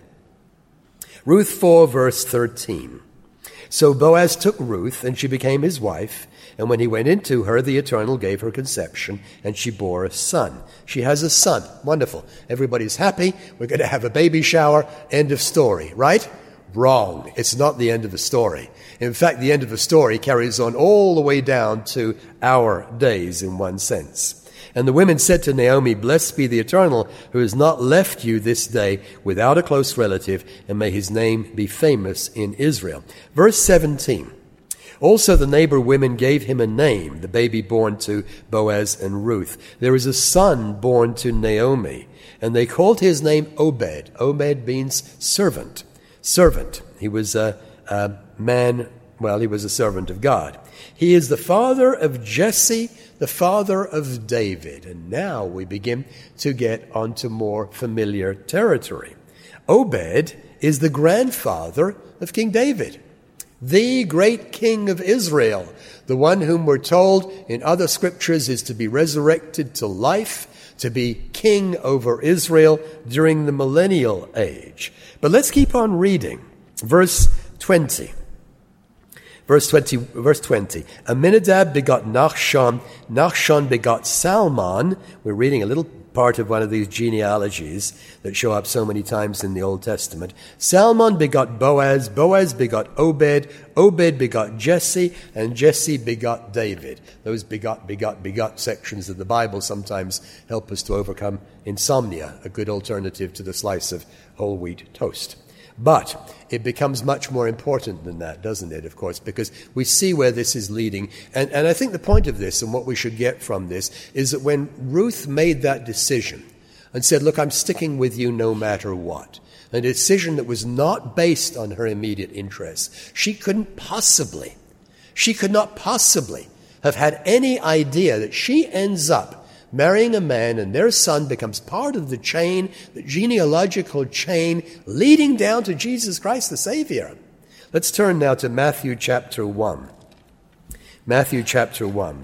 Ruth four, verse thirteen. So Boaz took Ruth, and she became his wife. And when he went into her, the Eternal gave her conception, and she bore a son. She has a son. Wonderful. Everybody's happy. We're going to have a baby shower. End of story, right? Wrong. It's not the end of the story. In fact, the end of the story carries on all the way down to our days in one sense. And the women said to Naomi, blessed be the Eternal, who has not left you this day without a close relative, and may his name be famous in Israel. Verse seventeen. Also the neighbor women gave him a name, the baby born to Boaz and Ruth. There is a son born to Naomi, and they called his name Obed. Obed means servant. Servant. He was a, a man, well, he was a servant of God. He is the father of Jesse, the father of David. And now we begin to get onto more familiar territory. Obed is the grandfather of King David, the great king of Israel, the one whom we're told in other scriptures is to be resurrected to life, to be king over Israel during the millennial age. But let's keep on reading. Verse twenty. Verse twenty. Verse twenty. Aminadab begot Nachshon. Nachshon begot Salmon. We're reading a little part of one of these genealogies that show up so many times in the Old Testament. Salmon begot Boaz. Boaz begot Obed. Obed begot Jesse. And Jesse begot David. Those begot, begot, begot sections of the Bible sometimes help us to overcome insomnia, a good alternative to the slice of whole wheat toast. But it becomes much more important than that, doesn't it, of course, because we see where this is leading. And, and I think the point of this and what we should get from this is that when Ruth made that decision and said, look, I'm sticking with you no matter what. A decision that was not based on her immediate interests. She couldn't possibly, she could not possibly have had any idea that she ends up marrying a man and their son becomes part of the chain, the genealogical chain leading down to Jesus Christ the Savior. Let's turn now to Matthew chapter one. Matthew chapter one.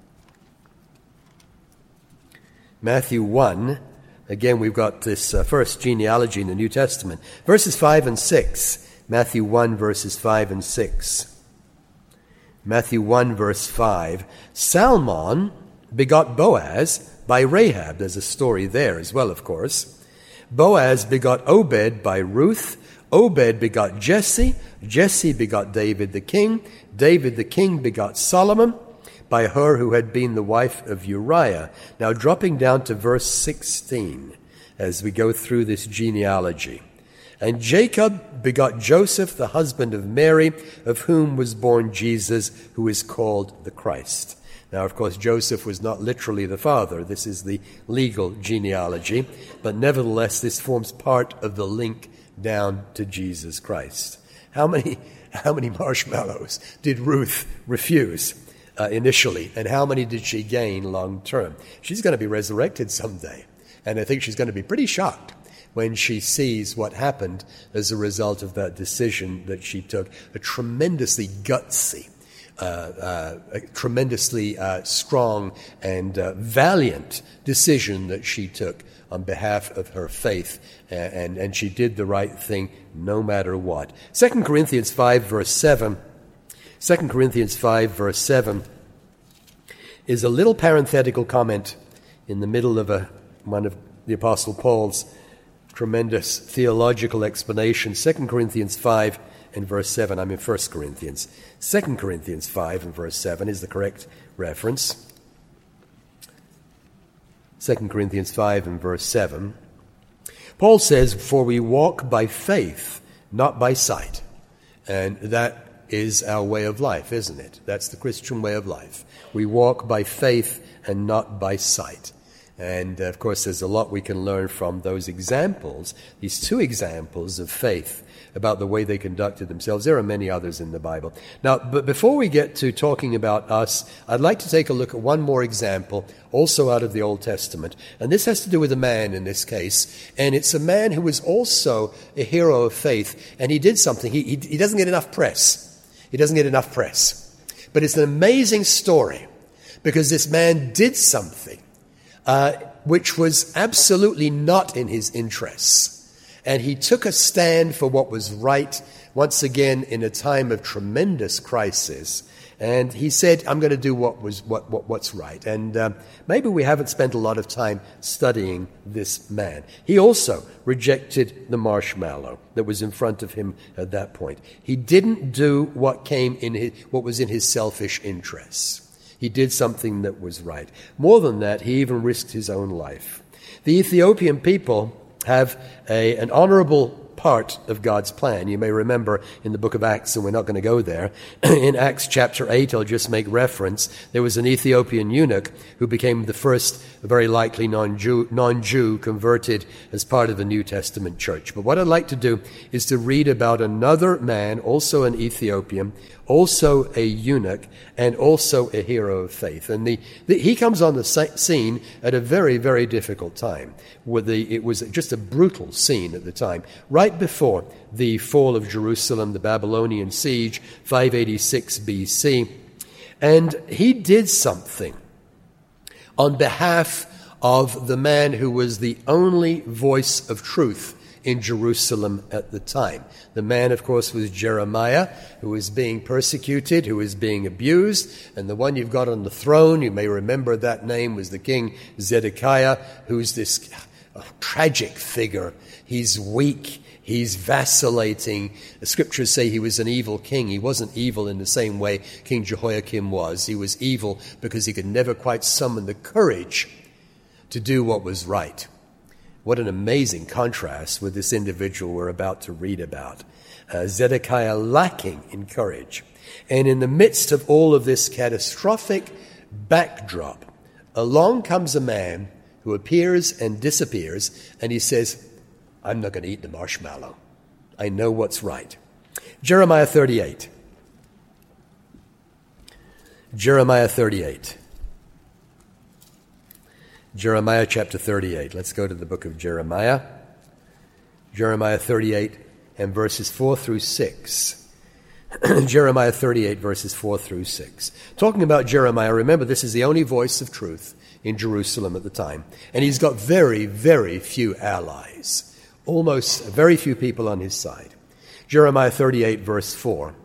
Matthew one, again we've got this uh, first genealogy in the New Testament. Verses five and six. Matthew one, verses five and six. Matthew one, verse five. Salmon begot Boaz by Rahab. There's a story there as well, of course. Boaz begot Obed by Ruth. Obed begot Jesse. Jesse begot David the king. David the king begot Solomon by her who had been the wife of Uriah. Now dropping down to verse sixteen as we go through this genealogy. And Jacob begot Joseph, the husband of Mary, of whom was born Jesus, who is called the Christ. Now, of course, Joseph was not literally the father. This is the legal genealogy. But nevertheless, this forms part of the link down to Jesus Christ. How many, how many marshmallows did Ruth refuse uh, initially? And how many did she gain long term? She's going to be resurrected someday. And I think she's going to be pretty shocked when she sees what happened as a result of that decision that she took. A tremendously gutsy, uh, uh, a tremendously uh, strong and uh, valiant decision that she took on behalf of her faith, and, and, and she did the right thing no matter what. Second Corinthians five, verse seven. Second Corinthians five, verse seven is a little parenthetical comment in the middle of a, one of the Apostle Paul's tremendous theological explanation. Second Corinthians five and verse seven. I'm in First Corinthians. Second Corinthians five and verse seven is the correct reference. Second Corinthians five and verse seven. Paul says, "For we walk by faith, not by sight." And that is our way of life, isn't it? That's the Christian way of life. We walk by faith and not by sight. And, of course, there's a lot we can learn from those examples, these two examples of faith, about the way they conducted themselves. There are many others in the Bible. Now, but before we get to talking about us, I'd like to take a look at one more example, also out of the Old Testament. And this has to do with a man in this case. And it's a man who was also a hero of faith. And he did something. He, he, he doesn't get enough press. He doesn't get enough press. But it's an amazing story, because this man did something Uh, which was absolutely not in his interests. And he took a stand for what was right, once again in a time of tremendous crisis. And he said, I'm going to do what was what, what what's right. And um, maybe we haven't spent a lot of time studying this man. He also rejected the marshmallow that was in front of him at that point. He didn't do what came in his, what was in his selfish interests. He did something that was right. More than that, he even risked his own life. The Ethiopian people have a, an honorable part of God's plan. You may remember in the book of Acts, and we're not going to go there. In Acts chapter eight, I'll just make reference, there was an Ethiopian eunuch who became the first, very likely non-Jew, non-Jew converted as part of the New Testament church. But what I'd like to do is to read about another man, also an Ethiopian, also a eunuch, and also a hero of faith. And the, the, he comes on the scene at a very, very difficult time. Where the, it was just a brutal scene at the time, right before the fall of Jerusalem, the Babylonian siege, five eighty-six B C. And he did something on behalf of the man who was the only voice of truth in Jerusalem at the time. The man, of course, was Jeremiah, who was being persecuted, who was being abused, and the one you've got on the throne, you may remember that name, was the king Zedekiah, who's this uh, tragic figure. He's weak. He's vacillating. The scriptures say he was an evil king. He wasn't evil in the same way King Jehoiakim was. He was evil because he could never quite summon the courage to do what was right. What an amazing contrast with this individual we're about to read about. Uh, Zedekiah lacking in courage. And in the midst of all of this catastrophic backdrop, along comes a man who appears and disappears, and he says, I'm not going to eat the marshmallow. I know what's right. Jeremiah thirty-eight. Jeremiah thirty-eight. Jeremiah chapter thirty-eight. Let's go to the book of Jeremiah. Jeremiah thirty-eight and verses four through six. Jeremiah thirty-eight, verses four through six. Talking about Jeremiah, remember this is the only voice of truth in Jerusalem at the time. And he's got very, very few allies. Almost very few people on his side. Jeremiah thirty-eight, verse four.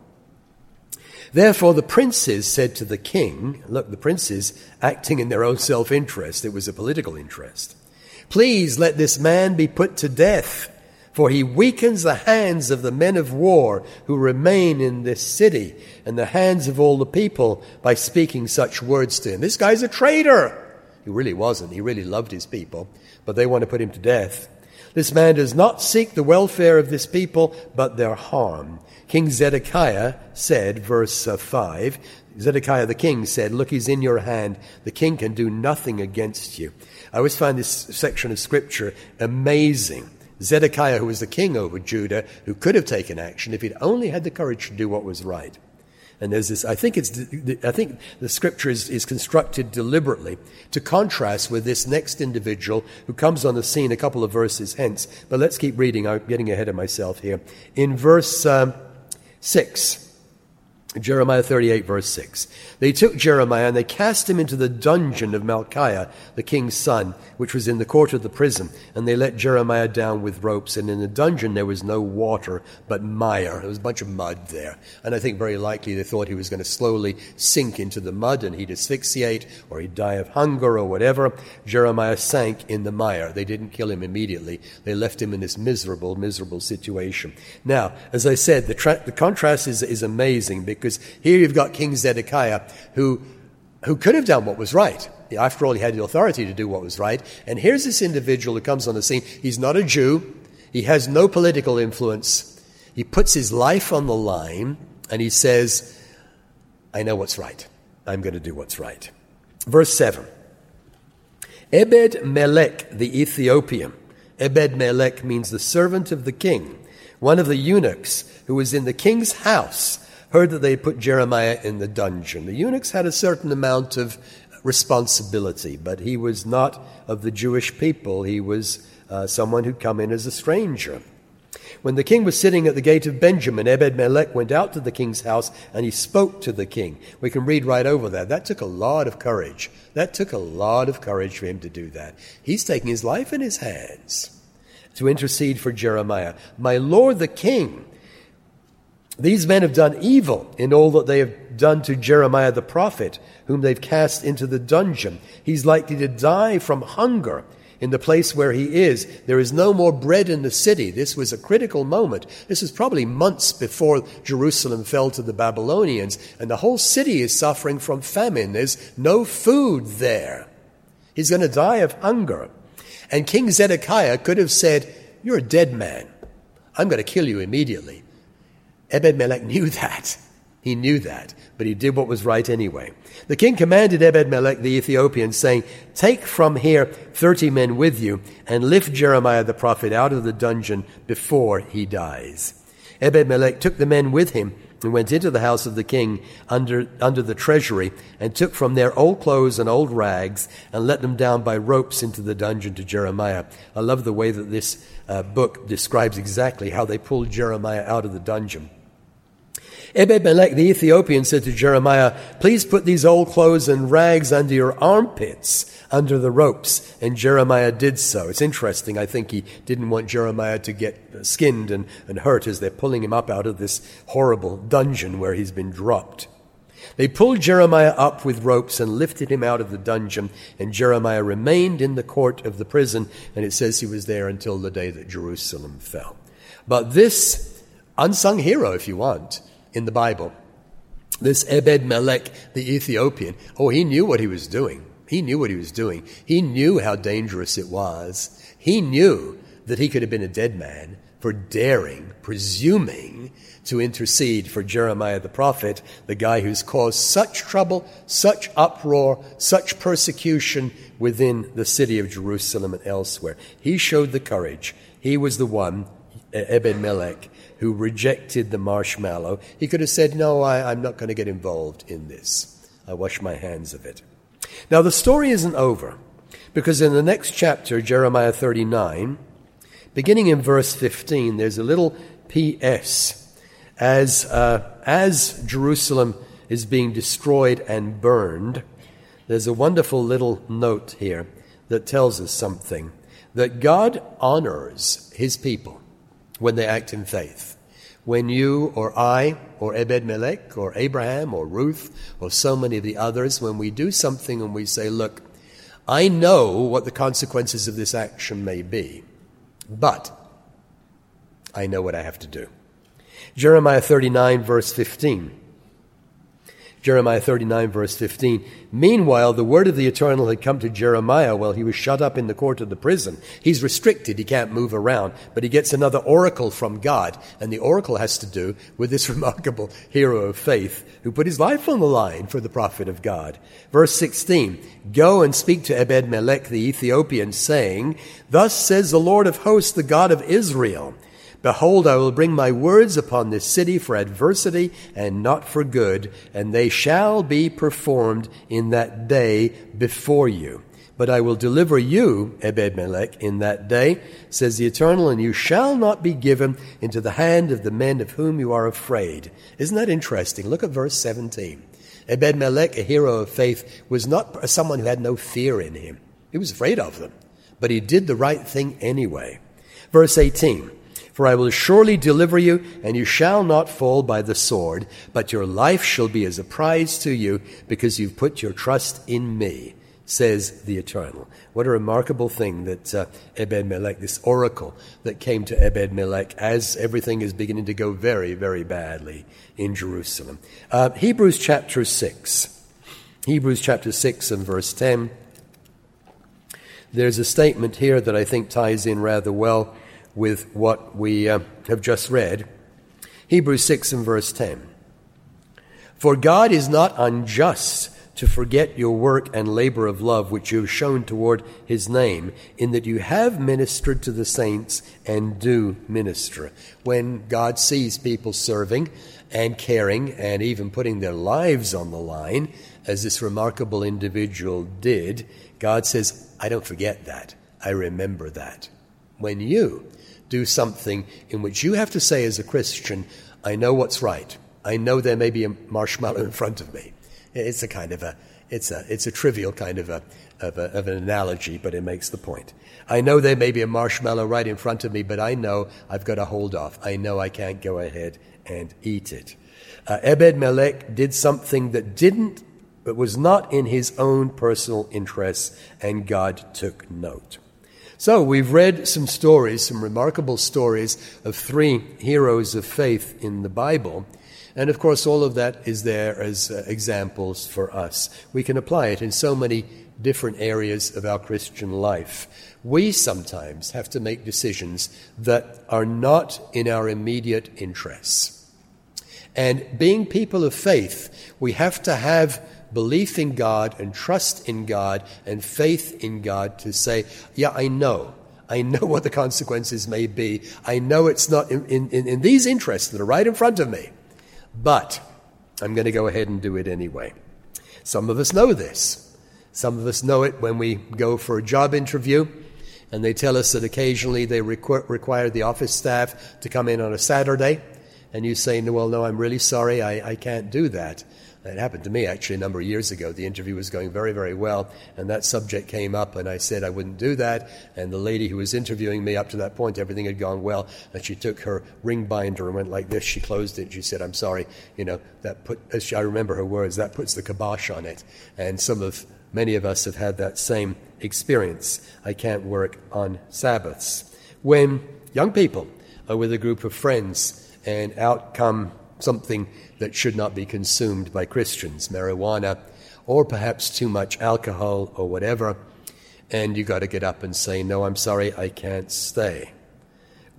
Therefore the princes said to the king, look, the princes acting in their own self-interest, it was a political interest, please let this man be put to death, for he weakens the hands of the men of war who remain in this city and the hands of all the people by speaking such words to him. This guy's a traitor. He really wasn't. He really loved his people, but they want to put him to death. This man does not seek the welfare of this people, but their harm. King Zedekiah said, verse uh, five, Zedekiah the king said, look, he's in your hand. The king can do nothing against you. I always find this section of scripture amazing. Zedekiah, who was the king over Judah, who could have taken action if he'd only had the courage to do what was right. And there's this, I think it's, I think the scripture is, is constructed deliberately to contrast with this next individual who comes on the scene a couple of verses hence. But let's keep reading. I'm getting ahead of myself here. In verse um, six, Jeremiah thirty-eight, verse six. They took Jeremiah and they cast him into the dungeon of Malchiah, the king's son, which was in the court of the prison. And they let Jeremiah down with ropes. And in the dungeon there was no water, but mire. There was a bunch of mud there. And I think very likely they thought he was going to slowly sink into the mud and he'd asphyxiate or he'd die of hunger or whatever. Jeremiah sank in the mire. They didn't kill him immediately. They left him in this miserable, miserable situation. Now, as I said, the, tra- the contrast is, is amazing because Because here you've got King Zedekiah who, who could have done what was right. After all, he had the authority to do what was right. And here's this individual who comes on the scene. He's not a Jew. He has no political influence. He puts his life on the line and he says, I know what's right. I'm going to do what's right. Verse seven. Ebed-Melech the Ethiopian. Ebed-Melech means the servant of the king. One of the eunuchs who was in the king's house heard that they put Jeremiah in the dungeon. The eunuchs had a certain amount of responsibility, but he was not of the Jewish people. He was uh, someone who'd come in as a stranger. When the king was sitting at the gate of Benjamin, Ebed-Melech went out to the king's house and he spoke to the king. We can read right over that. That took a lot of courage. That took a lot of courage for him to do that. He's taking his life in his hands to intercede for Jeremiah. My lord the king, these men have done evil in all that they have done to Jeremiah the prophet, whom they've cast into the dungeon. He's likely to die from hunger in the place where he is. There is no more bread in the city. This was a critical moment. This was probably months before Jerusalem fell to the Babylonians, and the whole city is suffering from famine. There's no food there. He's going to die of hunger. And King Zedekiah could have said, you're a dead man. I'm going to kill you immediately. Ebed-Melech knew that. He knew that, but he did what was right anyway. The king commanded Ebed-Melech the Ethiopian, saying, take from here thirty men with you and lift Jeremiah the prophet out of the dungeon before he dies. Ebed-Melech took the men with him and went into the house of the king under, under the treasury and took from there old clothes and old rags and let them down by ropes into the dungeon to Jeremiah. I love the way that this uh, book describes exactly how they pulled Jeremiah out of the dungeon. Ebed-Melech the Ethiopian said to Jeremiah, please put these old clothes and rags under your armpits, under the ropes. And Jeremiah did so. It's interesting. I think he didn't want Jeremiah to get skinned and, and hurt as they're pulling him up out of this horrible dungeon where he's been dropped. They pulled Jeremiah up with ropes and lifted him out of the dungeon, and Jeremiah remained in the court of the prison, and it says he was there until the day that Jerusalem fell. But this unsung hero, if you want, in the Bible, this Ebed-Melech the Ethiopian, oh, he knew what he was doing. He knew what he was doing. He knew how dangerous it was. He knew that he could have been a dead man for daring, presuming to intercede for Jeremiah the prophet, the guy who's caused such trouble, such uproar, such persecution within the city of Jerusalem and elsewhere. He showed the courage. He was the one, Ebed-Melech, who rejected the marshmallow. He could have said, no, I, I'm not going to get involved in this. I wash my hands of it. Now, the story isn't over, because in the next chapter, Jeremiah thirty-nine, beginning in verse fifteen, there's a little P S As, uh, as Jerusalem is being destroyed and burned, there's a wonderful little note here that tells us something, that God honors his people when they act in faith. When you or I or Ebed-Melech or Abraham or Ruth or so many of the others, when we do something and we say, look, I know what the consequences of this action may be, but I know what I have to do. Jeremiah thirty-nine, verse fifteen. Jeremiah thirty-nine, verse fifteen. Meanwhile, the word of the Eternal had come to Jeremiah while he was shut up in the court of the prison. He's restricted. He can't move around. But he gets another oracle from God. And the oracle has to do with this remarkable hero of faith who put his life on the line for the prophet of God. Verse sixteen. Go and speak to Ebed-Melech the Ethiopian, saying, Thus says the Lord of hosts, the God of Israel, Behold, I will bring my words upon this city for adversity and not for good, and they shall be performed in that day before you. But I will deliver you, Ebed-Melech, in that day, says the Eternal, and you shall not be given into the hand of the men of whom you are afraid. Isn't that interesting? Look at verse seventeen. Ebed-Melech, a hero of faith, was not someone who had no fear in him. He was afraid of them, but he did the right thing anyway. Verse eighteen. For I will surely deliver you, and you shall not fall by the sword, but your life shall be as a prize to you, because you've put your trust in me, says the Eternal. What a remarkable thing that uh, Ebed-Melech, this oracle that came to Ebed-Melech as everything is beginning to go very, very badly in Jerusalem. Uh, Hebrews chapter six. Hebrews chapter six and verse ten. There's a statement here that I think ties in rather well with what we uh, have just read. Hebrews six and verse ten. For God is not unjust to forget your work and labor of love which you have shown toward his name, in that you have ministered to the saints and do minister. When God sees people serving and caring and even putting their lives on the line, as this remarkable individual did, God says, I don't forget that. I remember that. When you do something in which you have to say as a Christian, I know what's right. I know there may be a marshmallow in front of me. It's a kind of a, it's a, it's a trivial kind of a, of a, of an analogy, but it makes the point. I know there may be a marshmallow right in front of me, but I know I've got to hold off. I know I can't go ahead and eat it. Uh, Ebed-Melech did something that didn't, but was not in his own personal interests, and God took note. So we've read some stories, some remarkable stories of three heroes of faith in the Bible. And of course, all of that is there as uh, examples for us. We can apply it in so many different areas of our Christian life. We sometimes have to make decisions that are not in our immediate interests. And being people of faith, we have to have belief in God and trust in God and faith in God to say, yeah, I know. I know what the consequences may be. I know it's not in, in, in these interests that are right in front of me. But I'm going to go ahead and do it anyway. Some of us know this. Some of us know it when we go for a job interview and they tell us that occasionally they requ- require the office staff to come in on a Saturday. And you say, well, no, I'm really sorry. I, I can't do that. It happened to me, actually, a number of years ago. The interview was going very, very well, and that subject came up, and I said I wouldn't do that. And the lady who was interviewing me up to that point, everything had gone well, and she took her ring binder and went like this. She closed it, and she said, I'm sorry, you know, that put, as she, I remember her words, that puts the kibosh on it. And some of, many of us have had that same experience. I can't work on Sabbaths. When young people are with a group of friends, and out come something that should not be consumed by Christians, marijuana, or perhaps too much alcohol or whatever, and you got to get up and say, no, I'm sorry, I can't stay.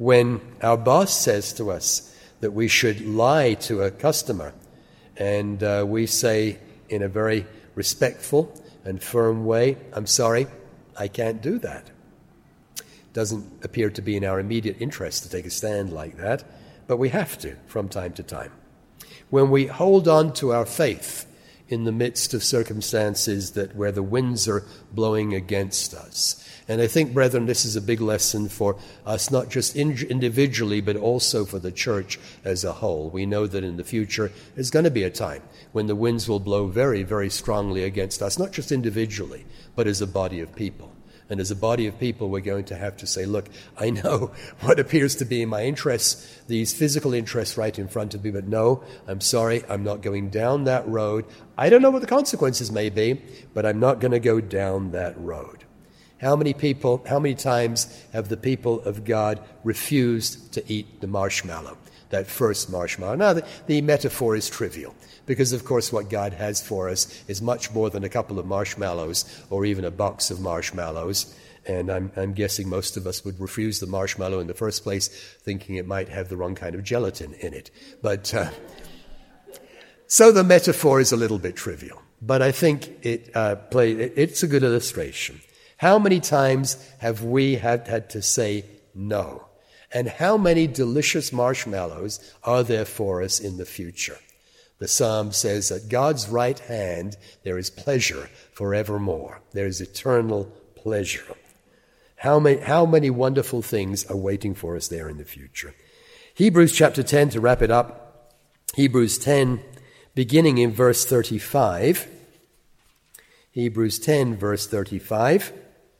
when our boss says to us that we should lie to a customer, and uh, we say in a very respectful and firm way, I'm sorry, I can't do that. Doesn't appear to be in our immediate interest to take a stand like that, but we have to from time to time. When we hold on to our faith in the midst of circumstances that where the winds are blowing against us. And I think, brethren, this is a big lesson for us, not just individually, but also for the church as a whole. We know that in the future there's going to be a time when the winds will blow very, very strongly against us, not just individually, but as a body of people. And as a body of people, we're going to have to say, look, I know what appears to be in my interests, these physical interests right in front of me, but no, I'm sorry, I'm not going down that road. I don't know what the consequences may be, but I'm not going to go down that road. How many people, how many times have the people of God refused to eat the marshmallow, that first marshmallow? Now, the, the metaphor is trivial, because, of course, what God has for us is much more than a couple of marshmallows or even a box of marshmallows. And I'm, I'm guessing most of us would refuse the marshmallow in the first place, thinking it might have the wrong kind of gelatin in it. But uh, so the metaphor is a little bit trivial, but I think it uh, play, it, it's a good illustration. How many times have we had, had to say no? And how many delicious marshmallows are there for us in the future? The psalm says, at God's right hand there is pleasure forevermore. There is eternal pleasure. How many, how many wonderful things are waiting for us there in the future? Hebrews chapter ten, to wrap it up. Hebrews ten, beginning in verse thirty-five. Hebrews ten, verse thirty-five.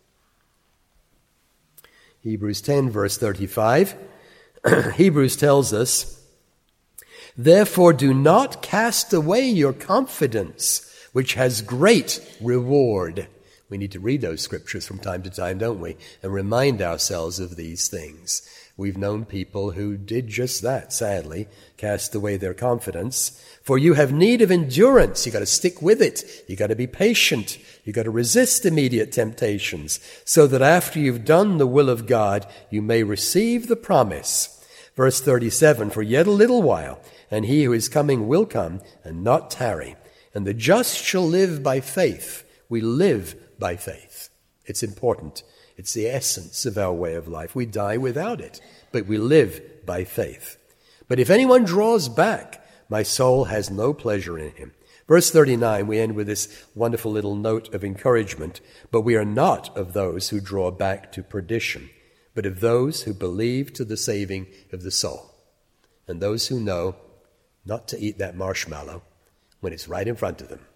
Hebrews ten, verse thirty-five. Hebrews tells us, therefore do not cast away your confidence, which has great reward. We need to read those scriptures from time to time, don't we? And remind ourselves of these things. We've known people who did just that, sadly, cast away their confidence. For you have need of endurance. You've got to stick with it. You've got to be patient. You've got to resist immediate temptations, so that after you've done the will of God, you may receive the promise. Verse thirty-seven, for yet a little while, and he who is coming will come and not tarry. And the just shall live by faith. We live by faith. It's important. It's the essence of our way of life. We die without it, but we live by faith. But if anyone draws back, my soul has no pleasure in him. Verse thirty-nine, we end with this wonderful little note of encouragement. But we are not of those who draw back to perdition, but of those who believe to the saving of the soul. And those who know not to eat that marshmallow when it's right in front of them.